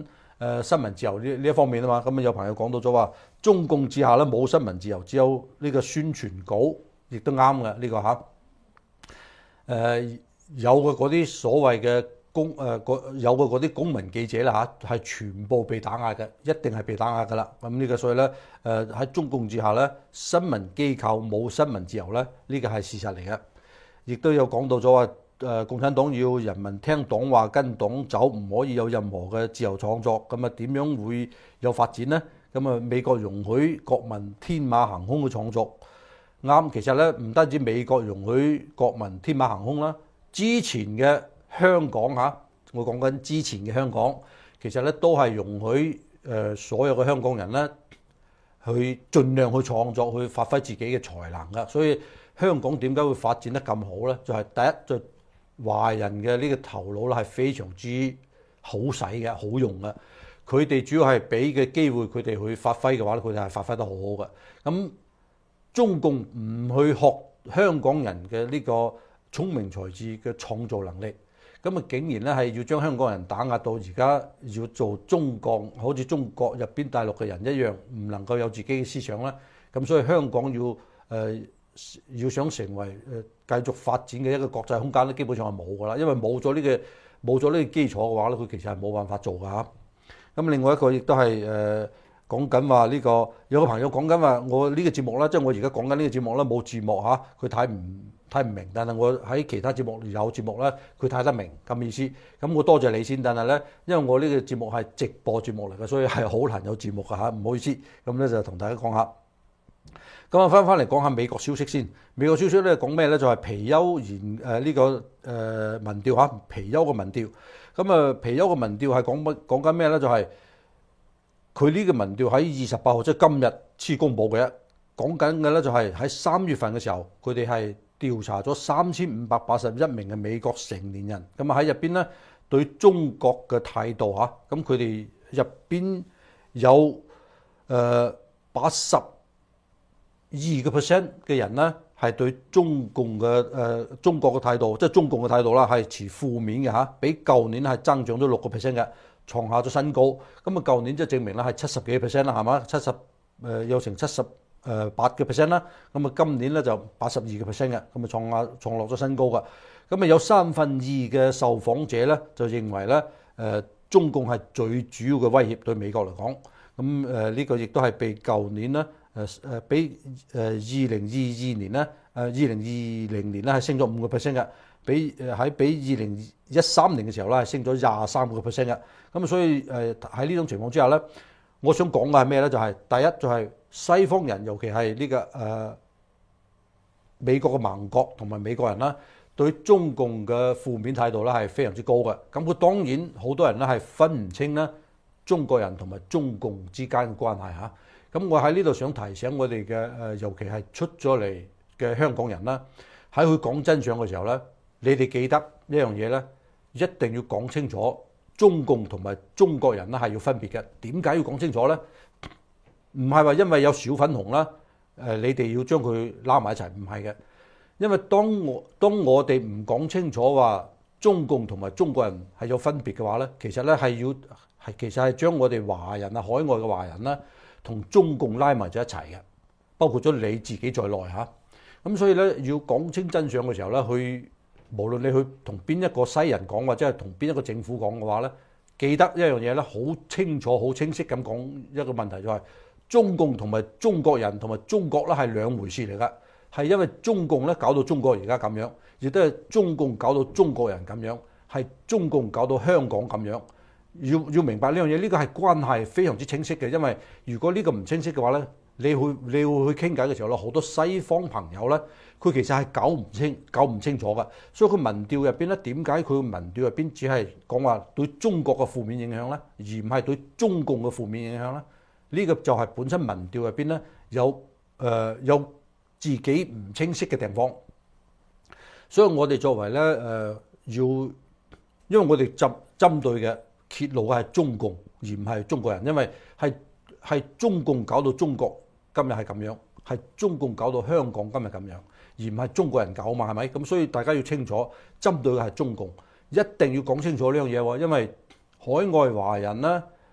誒新聞自由呢呢一方面啊嘛。咁啊有朋友講到咗話，中共之下咧冇新聞自由，只有呢個宣傳稿，亦都啱嘅呢個嚇。誒、呃、有嘅嗰啲所謂嘅公誒、呃、有嘅嗰啲公民記者啦嚇，係全部被打壓嘅，一定係被打壓㗎啦。咁呢個所以咧誒喺中共之下咧，新聞機構冇新聞自由咧，呢個係事實嚟嘅。亦都有講到咗話誒，共產黨要人民聽黨話跟黨走，唔可以有任何嘅自由創作。咁啊點樣會有發展呢？咁啊美國容許國民天馬行空嘅創作，啱。其實咧唔單止美國容許國民天馬行空啦，之前嘅香港嚇，我講緊之前嘅香港，其實咧都係容許誒所有嘅香港人咧去盡量去創作，去發揮自己嘅才能噶。所以香港點解會發展得咁好咧？就係第一，就華人嘅呢個頭腦咧係非常之好使嘅，好用嘅。佢哋主要係俾嘅機會佢哋去發揮嘅話咧，佢哋係發揮得好好嘅。咁中共唔去學香港人嘅呢個聰明才智嘅創造能力，咁啊竟然咧係要將香港人打壓到而家要做中國，好似中國入邊大陸嘅人一樣，唔能夠有自己嘅思想啦。咁所以香港要誒、呃、要想成為誒、呃、繼續發展嘅一個國際空間咧，基本上係冇噶啦，因為冇咗呢個冇咗呢個基礎嘅話咧，佢其實係冇辦法做噶嚇。咁另外一個亦都係誒講緊話呢個有個朋友講緊話，我呢個節目啦，即係我而家講緊呢個節目啦，冇字幕嚇，佢睇唔睇唔明，但係我喺其他節目有節目咧，佢睇得明咁意思。咁我多謝你先，但係咧，因為我呢個節目係直播節目嚟嘅，所以係好難有字幕㗎嚇，唔好意思。咁咧就同大家講下。咁啊，翻返嚟講下美國消息先。美國消息咧講咩咧？就係皮丘研誒呢個誒民調嚇，皮丘嘅民調。咁啊，皮丘嘅民調係講乜講緊咩咧？就係佢呢個民調喺二十八號，即係今日先公佈嘅。講緊嘅咧就係喺三月份嘅時候，佢哋係調查咗三千五百八十一名嘅美國成年人。咁啊喺入邊咧對中國嘅態度嚇，咁佢哋入邊有誒八十二個 percent 嘅人咧係對中共嘅誒、呃、中國嘅態度，即係中共嘅態度啦，係持負面嘅嚇，比舊年係增長咗六個 percent 嘅，創下咗新高。咁啊，舊年即係證明啦係七十幾個 percent 啦，係嘛？七十誒有成七十誒八個 percent 啦。咁啊，今年咧就八十二個 percent 嘅，咁啊創下創落咗新高㗎。咁啊，有三分二嘅受訪者咧就認為咧誒、呃、中共係最主要嘅威脅對美國嚟講。咁誒呢個亦都係被舊年咧。誒誒比誒二零二二年咧，誒二零二零年咧係升咗五個 percent 嘅，比誒喺比二零一三年嘅時候咧係升咗廿三個 percent 嘅。咁所以誒喺呢種情況之下咧，我想講嘅係咩咧？就係、是、第一就係西方人，尤其係呢、這個誒、呃、美國嘅盟國同埋美國人啦，對中共嘅負面態度咧係非常之高嘅。咁佢當然好多人咧係分唔清咧中國人同埋中共之間嘅關係嚇。咁我喺呢度想提醒我哋嘅誒，尤其係出咗嚟嘅香港人啦，喺佢講真相嘅時候咧，你哋記得一樣嘢咧，一定要講清楚中共同埋中國人咧係要分別嘅。點解要講清楚咧？唔係話因為有小粉紅啦，誒你哋要將佢拉埋一齊，唔係嘅。因為當我當我哋唔講清楚話中共同埋中國人係有分別嘅話咧，其實咧係要係其實係將我哋華人啊，海外嘅華人啦，同中共拉埋咗一齊嘅，包括咗你自己在內嚇。咁所以咧，要講清真相嘅時候咧，去無論你去同邊一個西人講，或者係同邊一個政府講嘅話咧，記得一樣嘢咧，好清楚、好清晰咁講一個問題，就係中共同埋中國人同埋中國咧係兩回事嚟噶。係因為中共咧搞到中國而家咁樣，亦都係中共搞到中國人咁樣，係中共搞到香港咁樣。要要明白呢樣嘢，呢個係關係非常之清晰嘅。因為如果呢個唔清晰嘅話咧，你會你會去傾偈嘅時候咧，好多西方朋友咧，佢其實係搞唔清、搞唔清楚嘅。所以佢民調入邊咧，點解佢民調入邊只係講話對中國嘅負面影響咧，而唔係對中共嘅負面影響咧？呢個就係本身民調入邊咧有誒、呃、有自己唔清晰嘅地方。所以我哋作為咧誒、呃、要，因為我哋針針對嘅。揭露嘅係中共，而唔係中國人，因為係係中共搞到中國今日係咁樣，係中共搞到香港今日咁樣，而唔係中國人搞嘛，係咪？咁所以大家要清楚，針對嘅係中共，一定要講清楚呢樣嘢喎。因為海外華人咧，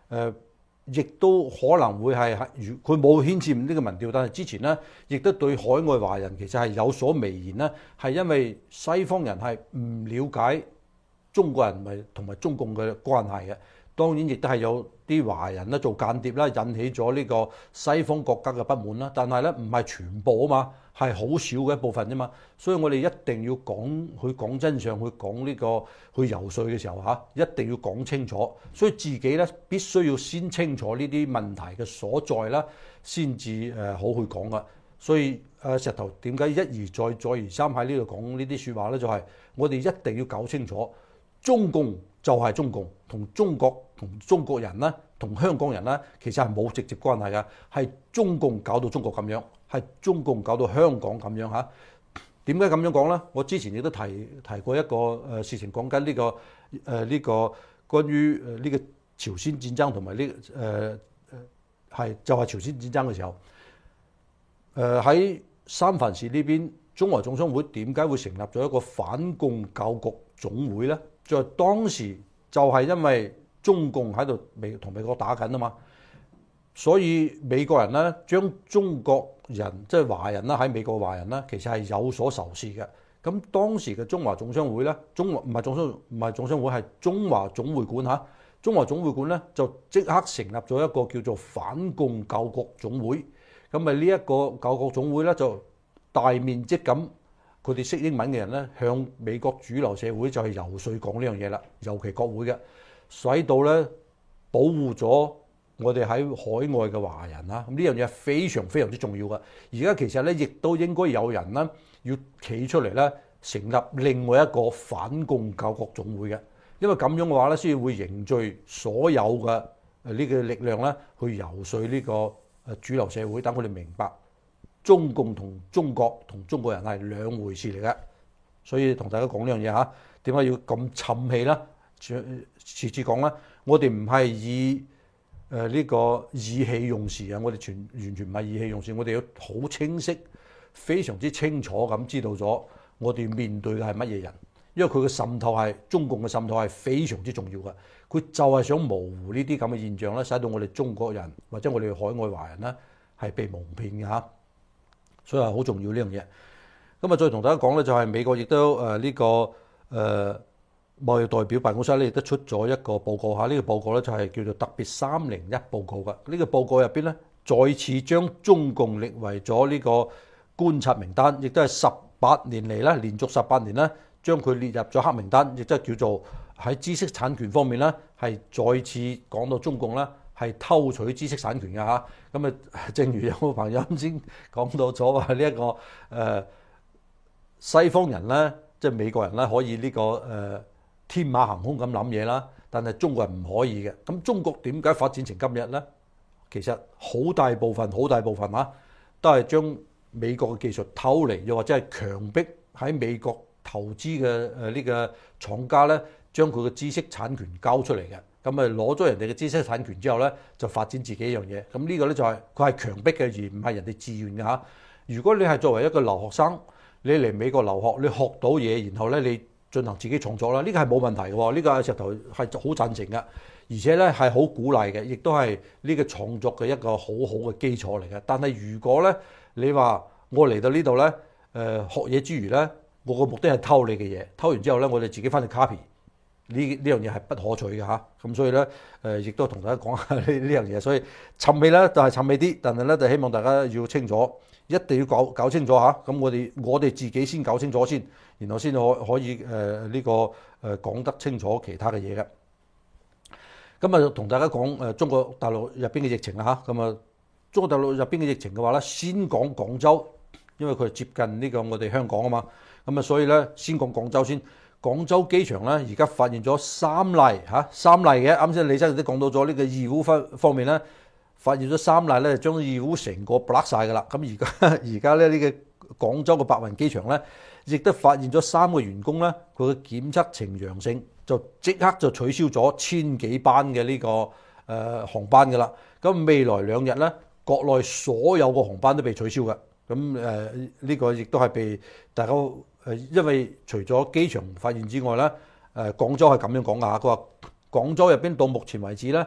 誒亦都可能會係如佢冇牽涉呢個民調，但係之前咧亦都對海外華人其實係有所微言啦，係因為西方人係唔了解中國人咪同埋中共嘅關係嘅。當然亦都係有啲華人咧做間諜啦，引起咗呢個西方國家嘅不滿啦。但係咧唔係全部啊嘛，係好少嘅一部分啫嘛。所以我哋一定要講去講真相，去講呢個去游說嘅時候嚇，一定要講清楚。所以自己咧必須要先清楚呢啲問題嘅所在啦，先至誒好去講噶。所以誒石頭點解一而再再而三喺呢度講呢啲説話咧？就係我哋一定要搞清楚，中共就係中共，同中國同中國人咧，同香港人咧，其實係冇直接關係嘅，係中共搞到中國咁樣，係中共搞到香港咁樣嚇。點解咁樣講咧？我之前亦都提提過一個誒事情，講緊呢個誒呢、呃這個關於誒呢個朝鮮戰爭同埋呢誒係就係、是、朝鮮戰爭嘅時候，誒、呃、喺三藩市呢邊，中華總商會點解會成立咗一個反共救國總會咧？在當時就係因為中共喺度美同美國打緊啊嘛，所以美國人咧將中國人即係華人啦，喺美國華人啦，其實係有所仇視嘅。咁當時嘅中華總商會咧，中華唔係總商唔係總商會，係中華總會館嚇。中華總會館咧就即刻成立咗一個叫做反共救國總會。咁咪呢一個救國總會咧就大面積咁。佢哋識英文嘅人咧，向美國主流社會就係游說講呢樣嘢啦，尤其國會嘅，使到咧保護咗我哋喺海外嘅華人啦。咁呢樣嘢係非常非常之重要嘅。而家其實咧，亦都應該有人咧要企出嚟咧，成立另外一個反共救國總會嘅，因為咁樣嘅話咧，先會凝聚所有嘅誒呢個力量咧，去游說呢個誒主流社會，等佢哋明白。中共同中國同中國人係兩回事嚟嘅，所以同大家講呢樣嘢嚇，點解要咁沉氣啦？次次講啦，我哋唔係以誒呢個意氣用事啊，我哋全完全唔係意氣用事，我哋要好清晰、非常之清楚咁知道咗我哋面對嘅係乜嘢人，因為佢嘅滲透係中共嘅滲透係非常之重要嘅，佢就係想模糊呢啲咁嘅現象咧，使到我哋中國人或者我哋海外華人咧係被蒙騙嘅嚇。所以係好重要呢樣嘢。咁啊，再同大家講咧，就係美國亦都誒呢個誒貿易代表辦公室咧，亦都出咗一個報告嚇。呢個報告咧就係叫做特別三零一報告嘅。呢個報告入邊咧，再次將中共列為咗呢個觀察名單，亦都係十八年嚟咧，連續十八年咧，將佢列入咗黑名單，亦都係叫做喺知識產權方面咧，係再次講到中共啦。係偷取知識產權嘅嚇，咁啊，正如有個朋友啱先講到咗話呢一個誒、呃、西方人咧，即係美國人咧，可以呢、這個誒、呃、天馬行空咁諗嘢啦，但係中國人唔可以嘅。咁中國點解發展成今日咧？其實好大部分、好大部分嚇，都係將美國嘅技術偷嚟，又或者係強迫喺美國投資嘅誒呢個廠家咧，將佢嘅知識產權交出嚟嘅。咁咪攞咗人哋嘅知識產權之後咧，就發展自己一樣嘢。咁呢個咧就係佢係強迫嘅，而唔係人哋自願嘅嚇。如果你係作為一個留學生，你嚟美國留學，你學到嘢，然後咧你進行自己創作啦，呢個係冇問題嘅喎。呢個石頭係好贊成嘅，而且咧係好鼓勵嘅，亦都係呢個創作嘅一個好好嘅基礎嚟嘅。但係如果咧你話我嚟到呢度咧，誒學嘢之餘咧，我個目的係偷你嘅嘢，偷完之後咧，我哋自己翻去 copy。呢呢樣嘢係不可取嘅嚇，咁所以咧誒，亦都同大家講下呢呢樣嘢。所以沉味咧就係沉味啲，但係咧就希望大家要清楚，一定要搞搞清楚嚇。咁我哋我哋自己先搞清楚先，然後先可可以誒呢個誒講得清楚其他嘅嘢嘅。咁啊，同大家講誒中國大陸入邊嘅疫情啦嚇。咁啊，中國大陸入邊嘅疫情嘅話咧，先講廣州，因為佢係接近呢個我哋香港啊嘛。咁啊，所以咧先講廣州先。廣州機場咧，而家發現咗三例嚇，三例嘅。啱先李生都講到咗呢個義烏方方面咧，發現咗三例咧，將義烏成個 block 曬噶啦。咁而家而家咧呢個廣州嘅白雲機場咧，亦都發現咗三個員工咧，佢嘅檢測呈陽性，就即刻就取消咗千幾班嘅呢、這個誒、呃、航班噶啦。咁未來兩日咧，國內所有個航班都被取消嘅。咁誒呢個亦都係被大家。誒，因為除咗機場發現之外咧，誒廣州係咁樣講㗎嚇，佢話廣州入邊到目前為止咧，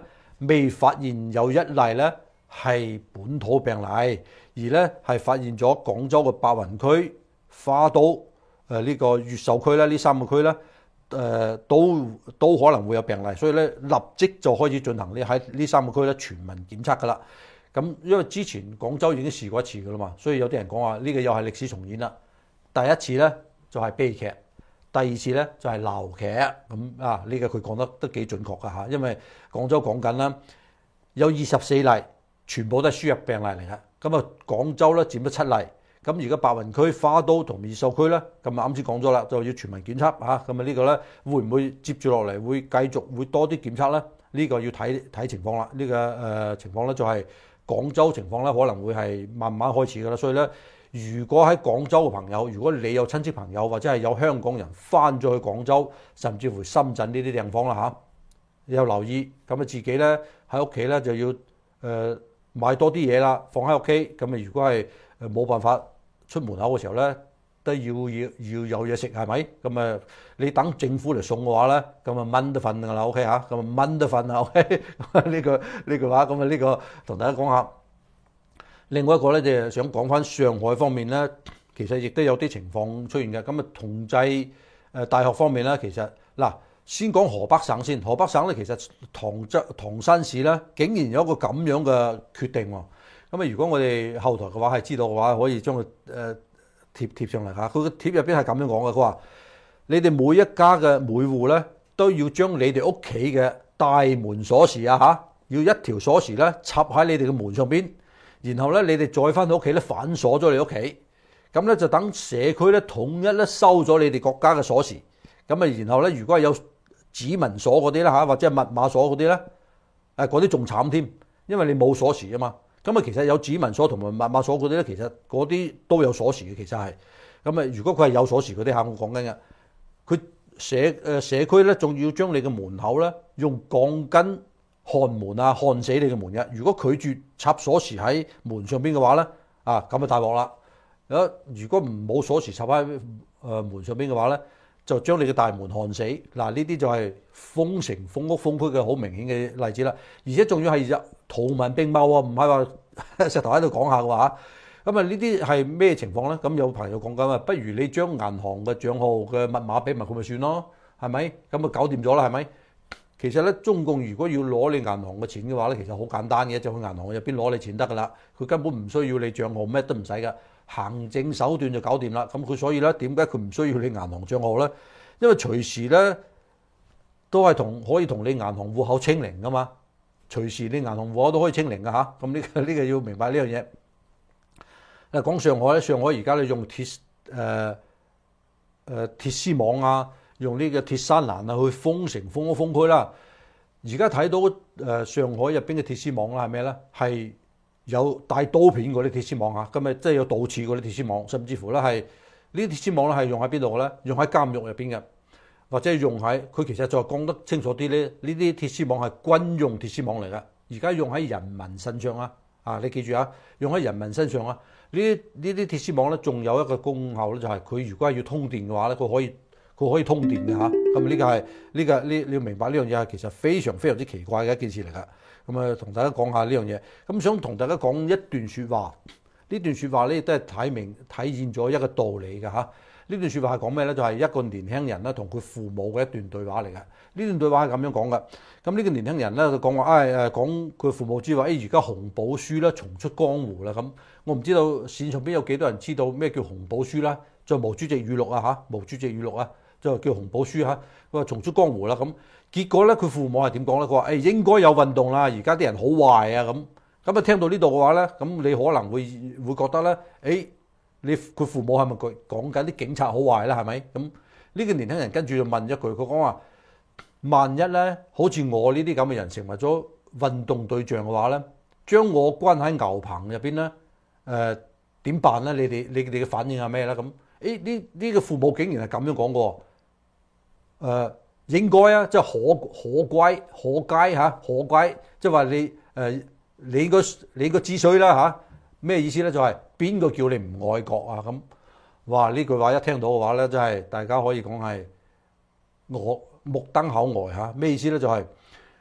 未發現有一例咧係本土病例，而咧係發現咗廣州嘅白雲區、花都誒呢個越秀區咧，呢三個區咧誒都都可能會有病例，所以咧立即就開始進行呢喺呢三個區咧全民檢測㗎啦。咁因為之前廣州已經試過一次㗎啦嘛，所以有啲人講話呢個又係歷史重演啦。第一次咧就係悲劇，第二次咧就係鬧劇。咁啊呢個佢講得都幾準確㗎嚇，因為廣州講緊啦有二十四例，全部都係輸入病例嚟嘅。咁啊廣州咧佔咗七例。咁而家白雲區、花都同越秀區咧，咁啊啱先講咗啦，就要全民檢測嚇。咁啊呢個咧會唔會接住落嚟會繼續會多啲檢測咧？呢個要睇睇情況啦。呢個誒情況咧就係廣州情況咧可能會係慢慢開始㗎啦。所以咧，如果喺廣州嘅朋友，如果你有親戚朋友或者係有香港人翻咗去廣州，甚至乎深圳呢啲地方啦嚇，你有留意咁啊自己咧喺屋企咧就要誒買多啲嘢啦，放喺屋企。咁啊如果係誒冇辦法出門口嘅時候咧，都要要要有嘢食係咪？咁啊，你等政府嚟送嘅話咧，咁啊蚊都瞓㗎啦 ，OK 嚇，咁啊蚊都瞓啊 ，OK 呢個呢句話，咁啊呢個同大家講下。另外一個咧就係想講翻上海方面咧，其實亦都有啲情況出現嘅。咁啊同濟誒大學方面咧，其實嗱先講河北省先，河北省咧其實唐州唐山市咧竟然有一個咁樣嘅決定喎。咁啊，如果我哋後台嘅話係知道嘅話，可以將佢誒貼貼上嚟嚇。佢個貼入邊係咁樣講嘅，佢話：你哋每一家嘅每戶咧，都要將你哋屋企嘅大門鎖匙啊嚇，要一條鎖匙咧插喺你哋嘅門上邊，然後咧你哋再翻到屋企咧反鎖咗你屋企，咁咧就等社區咧統一咧收咗你哋國家嘅鎖匙。咁啊，然後咧如果係有指紋鎖嗰啲啦嚇，或者係密碼鎖嗰啲咧，誒嗰啲仲慘添，因為你冇鎖匙啊嘛。咁啊，其實有指紋鎖同埋密碼鎖嗰啲咧，其實嗰啲都有鎖匙嘅。其實係咁啊，如果佢係有鎖匙嗰啲嚇，我講緊嘅，佢社誒社區咧，仲要將你嘅門口咧用鋼筋焊門啊，焊死你嘅門嘅。如果拒絕插鎖匙喺門上邊嘅話咧，啊咁啊大鑊啦！如果唔冇鎖匙插喺誒門上邊嘅話咧，就將你嘅大門焊死。嗱，呢啲就係封城、封屋、封區嘅好明顯嘅例子啦。而且仲要係圖文並茂喎，唔係話石頭喺度講下嘅話。咁啊，呢啲係咩情況咧？咁有朋友講緊啊，不如你將銀行嘅帳號嘅密碼俾埋佢咪算咯，係咪？咁啊搞掂咗啦，係咪？其實咧，中共如果要攞你銀行嘅錢嘅話咧，其實好簡單嘅，就去銀行入邊攞你錢得噶啦。佢根本唔需要你帳號，咩都唔使噶，行政手段就搞掂啦。咁佢所以咧，點解佢唔需要你銀行帳號咧？因為隨時咧都係同可以同你銀行戶口清零噶嘛，隨時你銀行戶口都可以清零噶嚇。咁呢個呢個要明白呢樣嘢。嗱，講上海咧，上海而家你用鐵誒誒、呃呃、鐵絲網啊，用呢個鐵柵欄啊去封城封屋封區啦。而家睇到誒、呃、上海入邊嘅鐵絲網啦係咩咧？係有帶刀片嗰啲鐵絲網嚇，咁咪即係有倒刺嗰啲鐵絲網，甚至乎咧係呢啲鐵絲網咧係用喺邊度嘅咧？用喺監獄入邊嘅，或者用喺佢其實再講得清楚啲咧，呢啲鐵絲網係軍用鐵絲網嚟嘅，而家用喺人民身上啊！啊，你記住啊，用喺人民身上啊！呢呢啲鐵絲網咧，仲有一個功效咧，就係佢如果係要通電嘅話咧，佢可以佢可以通電嘅嚇。咁呢個係呢個呢你要明白呢樣嘢係其實非常非常之奇怪嘅一件事嚟㗎。咁啊，同大家講下呢樣嘢。咁想同大家講一段説話，呢段説話咧亦都係睇明體現咗一個道理嘅嚇。呢段説話係講咩咧？就係、是、一個年輕人咧同佢父母嘅一段對話嚟嘅。呢段對話係咁樣講嘅。咁呢個年輕人咧就講話，唉、哎、誒講佢父母知話，誒而家紅寶書咧重出江湖啦。咁我唔知道線上邊有幾多人知道咩叫紅寶書啦？就毛主席語錄啊嚇，毛主席語錄啊，就叫紅寶書嚇。佢話重出江湖啦。咁結果咧，佢父母係點講咧？佢話誒應該有運動啦。而家啲人好壞啊咁。咁啊聽到呢度嘅話咧，咁你可能會會覺得咧，誒、哎、你佢父母係咪佢講緊啲警察好壞咧？係咪？咁呢個年輕人跟住就問一句，佢講話。萬一咧，好似我呢啲咁嘅人成為咗運動對象嘅話咧，將我關喺牛棚入邊咧，誒、呃、點辦咧？你哋你哋嘅反應係咩咧？咁誒呢呢個父母竟然係咁樣講過，誒、呃、應該啊，即係可可歸可乖嚇，可歸，即係話你誒、呃、你個你個子女啦嚇，咩意思咧？就係邊個叫你唔愛國啊？咁哇呢句話一聽到嘅話咧，真係大家可以講係我。目瞪口呆嚇，咩意思咧？就係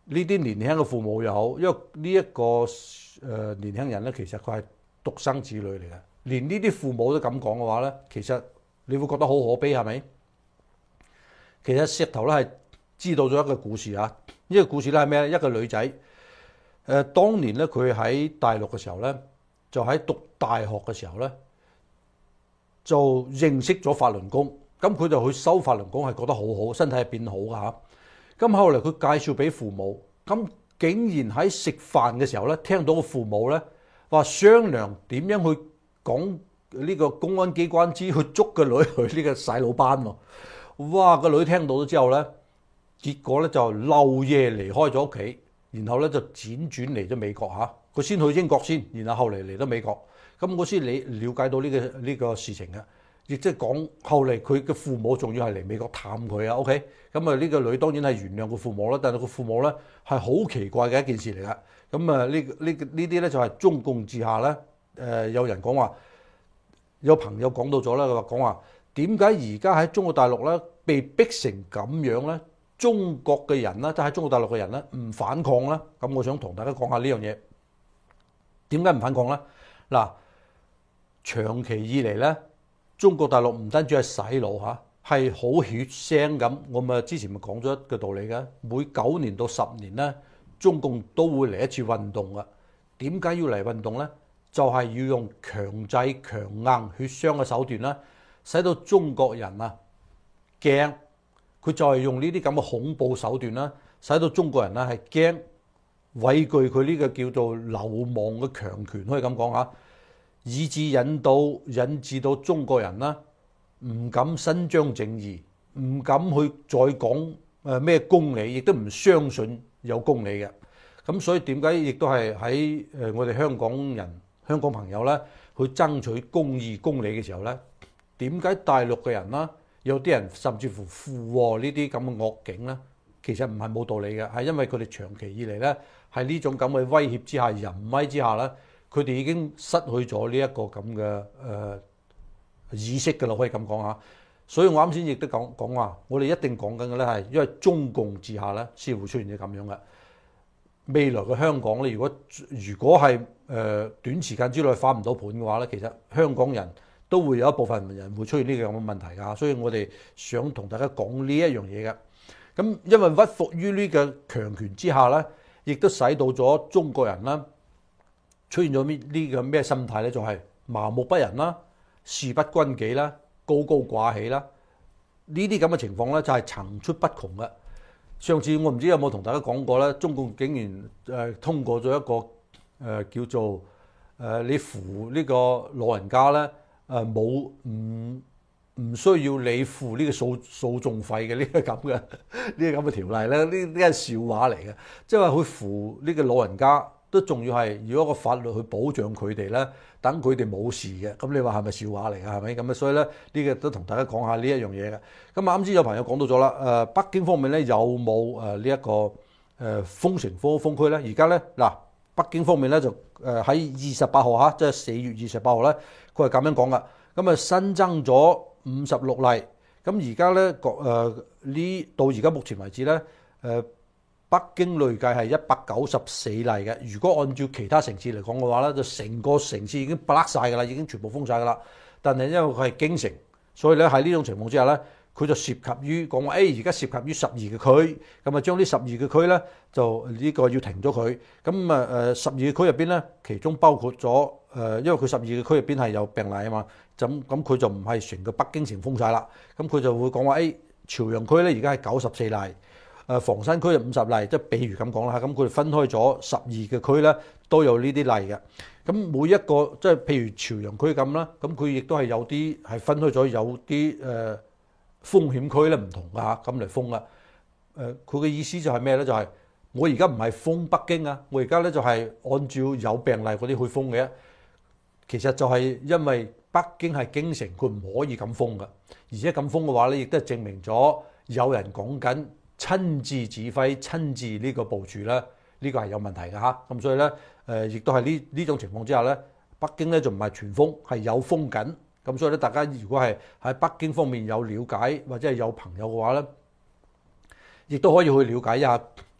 呢啲年輕嘅父母又好，因為呢一個誒年輕人咧，其實佢係獨生子女嚟嘅，連呢啲父母都咁講嘅話咧，其實你會覺得好可悲係咪？其實石頭咧係知道咗一個故事啊，呢個故事咧係咩咧？一個女仔誒，當年咧佢喺大陸嘅時候咧，就喺讀大學嘅時候咧，就認識咗法輪功，咁佢就去修法輪功，係覺得好好，身體係變好㗎嚇。咁後嚟佢介紹俾父母，咁竟然喺食飯嘅時候咧，聽到個父母咧話商量點樣去講呢個公安機關知去捉個女去呢個洗腦班喎。哇！個女聽到咗之後咧，結果咧就漏夜離開咗屋企，然後咧就輾轉嚟咗美國嚇。佢先去英國先，然後後嚟嚟咗美國。咁我先你了解到呢個呢個事情嘅，亦即係講後嚟佢嘅父母仲要係嚟美國探佢啊。OK，咁啊呢個女當然係原諒佢父母啦，但係佢父母咧係好奇怪嘅一件事嚟㗎。咁啊呢呢呢啲咧就係中共治下咧誒，有人講話，有朋友講到咗啦，佢話講話點解而家喺中國大陸咧被逼成咁樣咧？中國嘅人咧，即係喺中國大陸嘅人咧唔反抗咧？咁我想同大家講下呢樣嘢，點解唔反抗咧？嗱。長期以嚟咧，中國大陸唔單止係洗腦嚇，係好血腥咁。我咪之前咪講咗一個道理嘅，每九年到十年咧，中共都會嚟一次運動嘅。點解要嚟運動咧？就係、是、要用強制、強硬、血腥嘅手段啦，使到中國人啊驚。佢就係用呢啲咁嘅恐怖手段啦，使到中國人咧係驚，畏懼佢呢個叫做流氓嘅強權，可以咁講嚇。以致引到引致到中國人啦，唔敢伸張正義，唔敢去再講誒咩公理，亦都唔相信有公理嘅。咁所以點解亦都係喺誒我哋香港人、香港朋友咧去爭取公義公理嘅時候咧，點解大陸嘅人啦，有啲人甚至乎附和呢啲咁嘅惡境咧？其實唔係冇道理嘅，係因為佢哋長期以嚟咧係呢種咁嘅威脅之下、淫威之下咧。佢哋已經失去咗呢一個咁嘅誒意識㗎啦，可以咁講下。所以我啱先亦都講講話，我哋一定講緊嘅咧係因為中共治下咧先會出現咗咁樣嘅。未來嘅香港咧，如果如果係誒短時間之內翻唔到盤嘅話咧，其實香港人都會有一部分人會出現呢個咁嘅問題㗎。所以我哋想同大家講呢一樣嘢嘅。咁因為屈服於呢個強權之下咧，亦都使到咗中國人啦。出現咗呢個咩心態咧？就係麻木不仁啦、事不關己啦、高高掛起啦，呢啲咁嘅情況咧就係層出不窮嘅。上次我唔知有冇同大家講過咧，中共竟然誒通過咗一個誒、呃、叫做誒、呃、你扶呢個老人家咧誒冇唔唔需要你付呢個訴訴訟費嘅呢個咁嘅呢個咁嘅條例咧，呢呢係笑話嚟嘅，即係話佢扶呢個老人家。都仲要係如果個法律去保障佢哋咧，等佢哋冇事嘅，咁你話係咪笑話嚟㗎？係咪咁啊？所以咧呢、呢個都同大家講下呢一樣嘢嘅。咁啱先有朋友講到咗啦，誒、呃、北京方面咧有冇誒呢一個誒、呃、封城封封區咧？而家咧嗱，北京方面咧就誒喺二十八號嚇，即係四月二十八號咧，佢係咁樣講㗎。咁啊新增咗五十六例，咁而家咧誒呢到而家目前為止咧誒。呃北京累計係一百九十四例嘅。如果按照其他城市嚟講嘅話咧，就成個城市已經 block 曬㗎啦，已經全部封曬㗎啦。但係因為佢係京城，所以咧喺呢種情況之下咧，佢就涉及於講話，誒而家涉及於十二個區，咁啊將呢十二個區咧就呢個要停咗佢。咁啊誒十二個區入邊咧，其中包括咗誒，因為佢十二個區入邊係有病例啊嘛，咁咁佢就唔係成個北京城封曬啦。咁佢就會講話，誒朝陽區咧而家係九十四例。誒房山區有五十例，即係比如咁講啦，咁佢哋分開咗十二個區咧，都有呢啲例嘅。咁每一個即係譬如朝陽區咁啦，咁佢亦都係有啲係分開咗，有啲誒風險區咧唔同㗎嚇，咁嚟封啊。誒佢嘅意思就係咩咧？就係、是、我而家唔係封北京啊，我而家咧就係按照有病例嗰啲去封嘅。其實就係因為北京係京城，佢唔可以咁封㗎，而且咁封嘅話咧，亦都係證明咗有人講緊。親自指揮、親自呢個部署咧，呢個係有問題嘅嚇。咁所以咧，誒亦都係呢呢種情況之下咧，北京咧就唔係全封，係有封緊。咁所以咧，大家如果係喺北京方面有了解或者係有朋友嘅話咧，亦都可以去了解一下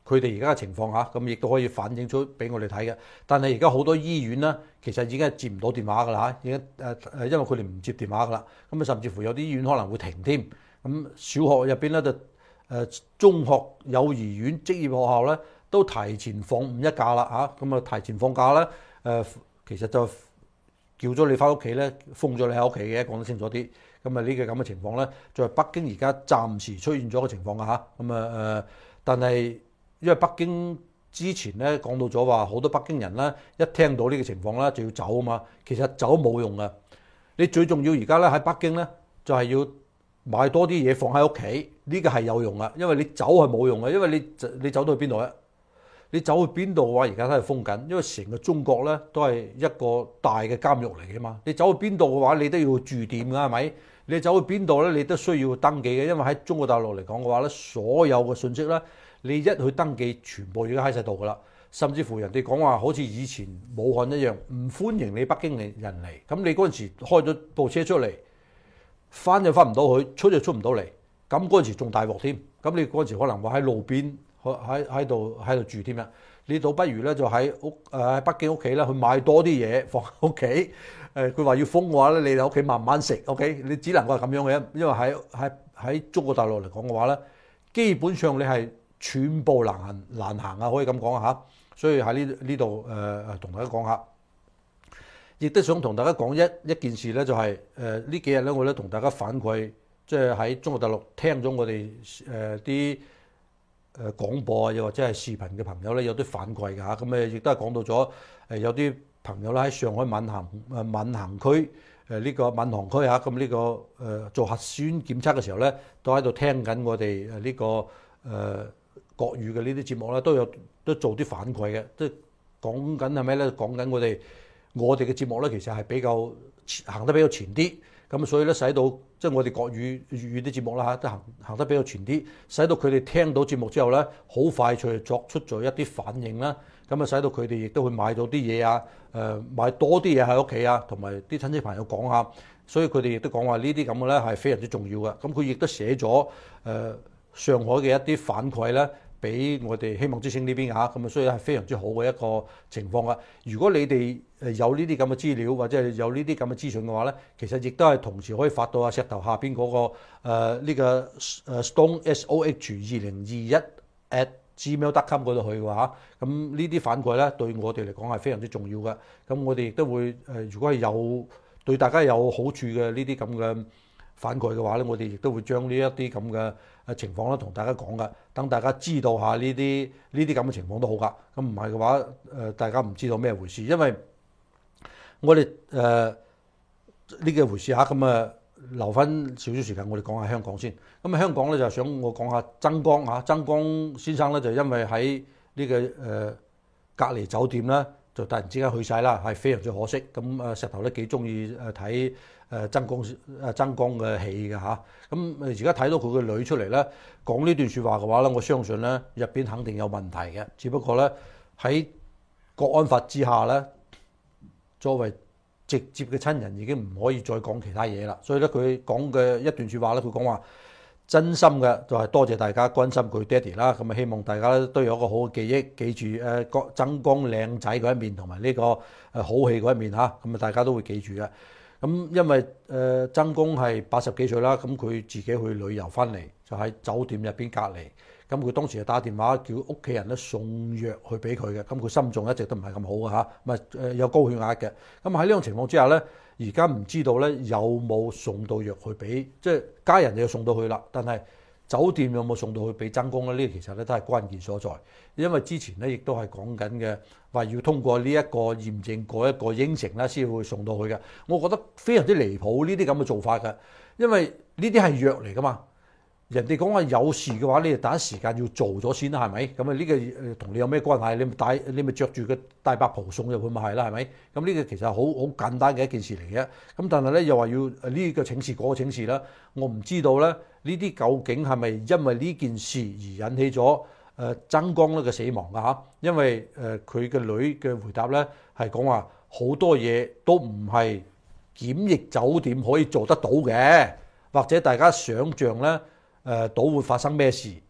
佢哋而家嘅情況嚇，咁亦都可以反映出俾我哋睇嘅。但係而家好多醫院咧，其實已經係接唔到電話㗎啦嚇，已經誒誒，因為佢哋唔接電話㗎啦。咁啊，甚至乎有啲醫院可能會停添。咁小學入邊咧就誒，中學、幼兒園、職業學校咧都提前放五一假啦嚇。咁啊，提前放假咧誒，其實就叫咗你翻屋企咧，封咗你喺屋企嘅，講得清楚啲。咁啊，呢個咁嘅情況咧，就係北京而家暫時出現咗個情況㗎嚇。咁啊誒，但係因為北京之前咧講到咗話，好多北京人咧一聽到呢個情況咧就要走啊嘛。其實走冇用㗎，你最重要而家咧喺北京咧就係要買多啲嘢放喺屋企，呢個係有用㗎。因為你走係冇用㗎，因為你你走到去邊度咧？你走去邊度嘅話，而家都係封緊，因為成個中國咧都係一個大嘅監獄嚟嘅嘛。你走去邊度嘅話，你都要住店㗎，係咪？你走去邊度咧，你都需要登記嘅，因為喺中國大陸嚟講嘅話咧，所有嘅信息咧，你一去登記，全部已經喺晒度㗎啦。甚至乎人哋講話好似以前武漢一樣，唔歡迎你北京嘅人嚟。咁你嗰陣時開咗部車出嚟，翻就翻唔到去，出就出唔到嚟。咁嗰陣時仲大鑊添。咁你嗰陣時可能話喺路邊喺喺度喺度住添啊。你倒不如咧就喺屋誒喺北京屋企咧去買多啲嘢放喺屋企。誒佢話要封嘅話咧，你喺屋企慢慢食 ，OK？你只能夠係咁樣嘅，因為喺喺喺中國大陸嚟講嘅話咧，基本上你係寸步難行難行啊，可以咁講嚇。所以喺呢呢度誒誒同大家講下，亦都想同大家講一一件事咧，就係誒呢幾日咧，我咧同大家反饋，即係喺中國大陸聽咗我哋誒啲誒廣播啊，又或者係視頻嘅朋友咧，有啲反饋㗎嚇。咁誒亦都係講到咗誒有啲朋友咧喺上海閔行誒閔行區誒呢個閔行區嚇，咁呢個誒做核酸檢測嘅時候咧，都喺度聽緊我哋誒呢個誒國語嘅呢啲節目咧，都有都做啲反饋嘅，即係講緊係咩咧？講緊我哋我哋嘅節目咧，其實係比較行得比較前啲，咁所以咧使到即係我哋國語粵語啲節目啦嚇，都行行得比較前啲，使到佢哋聽到節目之後咧，好快脆作出咗一啲反應啦。咁啊，使到佢哋亦都會買到啲嘢啊，誒買多啲嘢喺屋企啊，同埋啲親戚朋友講下，所以佢哋亦都講話呢啲咁嘅咧係非常之重要嘅。咁佢亦都寫咗誒上海嘅一啲反饋咧，俾我哋希望之星呢邊嚇，咁啊，所以係非常之好嘅一個情況啊。如果你哋誒有呢啲咁嘅資料或者係有呢啲咁嘅資訊嘅話咧，其實亦都係同時可以發到啊石頭下邊嗰、那個呢、呃這個誒 stone s o h 二零二一 at gmail dot com 嗰度去嘅話，咁呢啲反饋咧對我哋嚟講係非常之重要嘅。咁我哋亦都會誒，如果係有對大家有好處嘅呢啲咁嘅反饋嘅話咧，我哋亦都會將呢一啲咁嘅誒情況咧同大家講噶，等大家知道下呢啲呢啲咁嘅情況都好噶。咁唔係嘅話，誒大家唔知道咩回事，因為我哋誒呢個回事嚇，咁啊留翻少少時間，我哋講下香港先。咁啊香港咧就想我講下曾江嚇，曾江先生咧就因為喺呢個誒隔離酒店咧，就突然之間去晒啦，係非常之可惜。咁啊石頭咧幾中意誒睇誒曾江誒曾江嘅戲嘅嚇。咁而家睇到佢個女出嚟咧講呢段説話嘅話咧，我相信咧入邊肯定有問題嘅。只不過咧喺國安法之下咧，作為直接嘅親人已經唔可以再講其他嘢啦。所以咧佢講嘅一段説話咧，佢講話真心嘅就係多謝大家關心佢爹哋啦。咁啊希望大家都有一個好嘅記憶，記住誒曾江靚仔嗰一面同埋呢個誒好戲嗰一面嚇。咁啊大家都會記住嘅。咁因為誒曾江係八十幾歲啦，咁佢自己去旅遊翻嚟，就喺酒店入邊隔離。咁佢當時就打電話叫屋企人咧送藥去俾佢嘅。咁佢心臟一直都唔係咁好嘅嚇，咁啊誒有高血壓嘅。咁喺呢種情況之下咧，而家唔知道咧有冇送到藥去俾，即係家人就送到去啦，但係酒店有冇送到去俾曾江咧？呢其實咧都係關鍵所在，因為之前咧亦都係講緊嘅話要通過呢一個驗證過一個應承咧先會送到去嘅。我覺得非常之離譜呢啲咁嘅做法嘅，因為呢啲係藥嚟噶嘛。人哋講話有事嘅話，你就第一時間要做咗先啦，係咪？咁啊呢個同你有咩關係？你咪帶你咪著住個大白袍送入去咪係啦，係咪？咁呢個其實好好簡單嘅一件事嚟嘅。咁但係咧又話要呢個請示嗰個請示啦，我唔知道咧呢啲究竟係咪因為呢件事而引起咗誒曾江咧嘅死亡㗎嚇？因為誒佢嘅女嘅回答咧係講話好多嘢都唔係檢疫酒店可以做得到嘅，或者大家想像咧。誒島會發生咩事？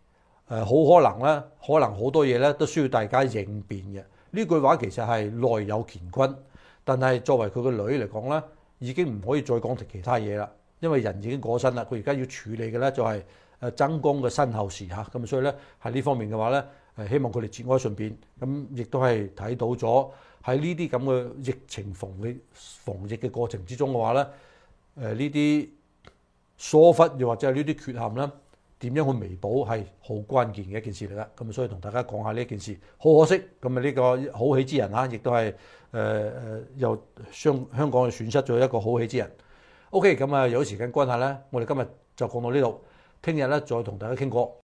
誒好可能咧，可能好多嘢咧都需要大家應變嘅。呢句話其實係內有乾坤，但係作為佢個女嚟講咧，已經唔可以再講其他嘢啦，因為人已經過身啦。佢而家要處理嘅咧就係誒曾公嘅身後事嚇，咁所以咧喺呢方面嘅話咧，誒希望佢哋節哀順變。咁亦都係睇到咗喺呢啲咁嘅疫情防疫防疫嘅過程之中嘅話咧，誒呢啲疏忽又或者係呢啲缺陷咧，點樣去彌補係好關鍵嘅一件事嚟㗎。咁所以同大家講下呢件事，好可惜咁啊！呢個好戲之人嚇，亦都係誒誒又香香港損失咗一個好戲之人。OK，咁啊有時間關係咧，我哋今日就講到呢度，聽日咧再同大家傾過。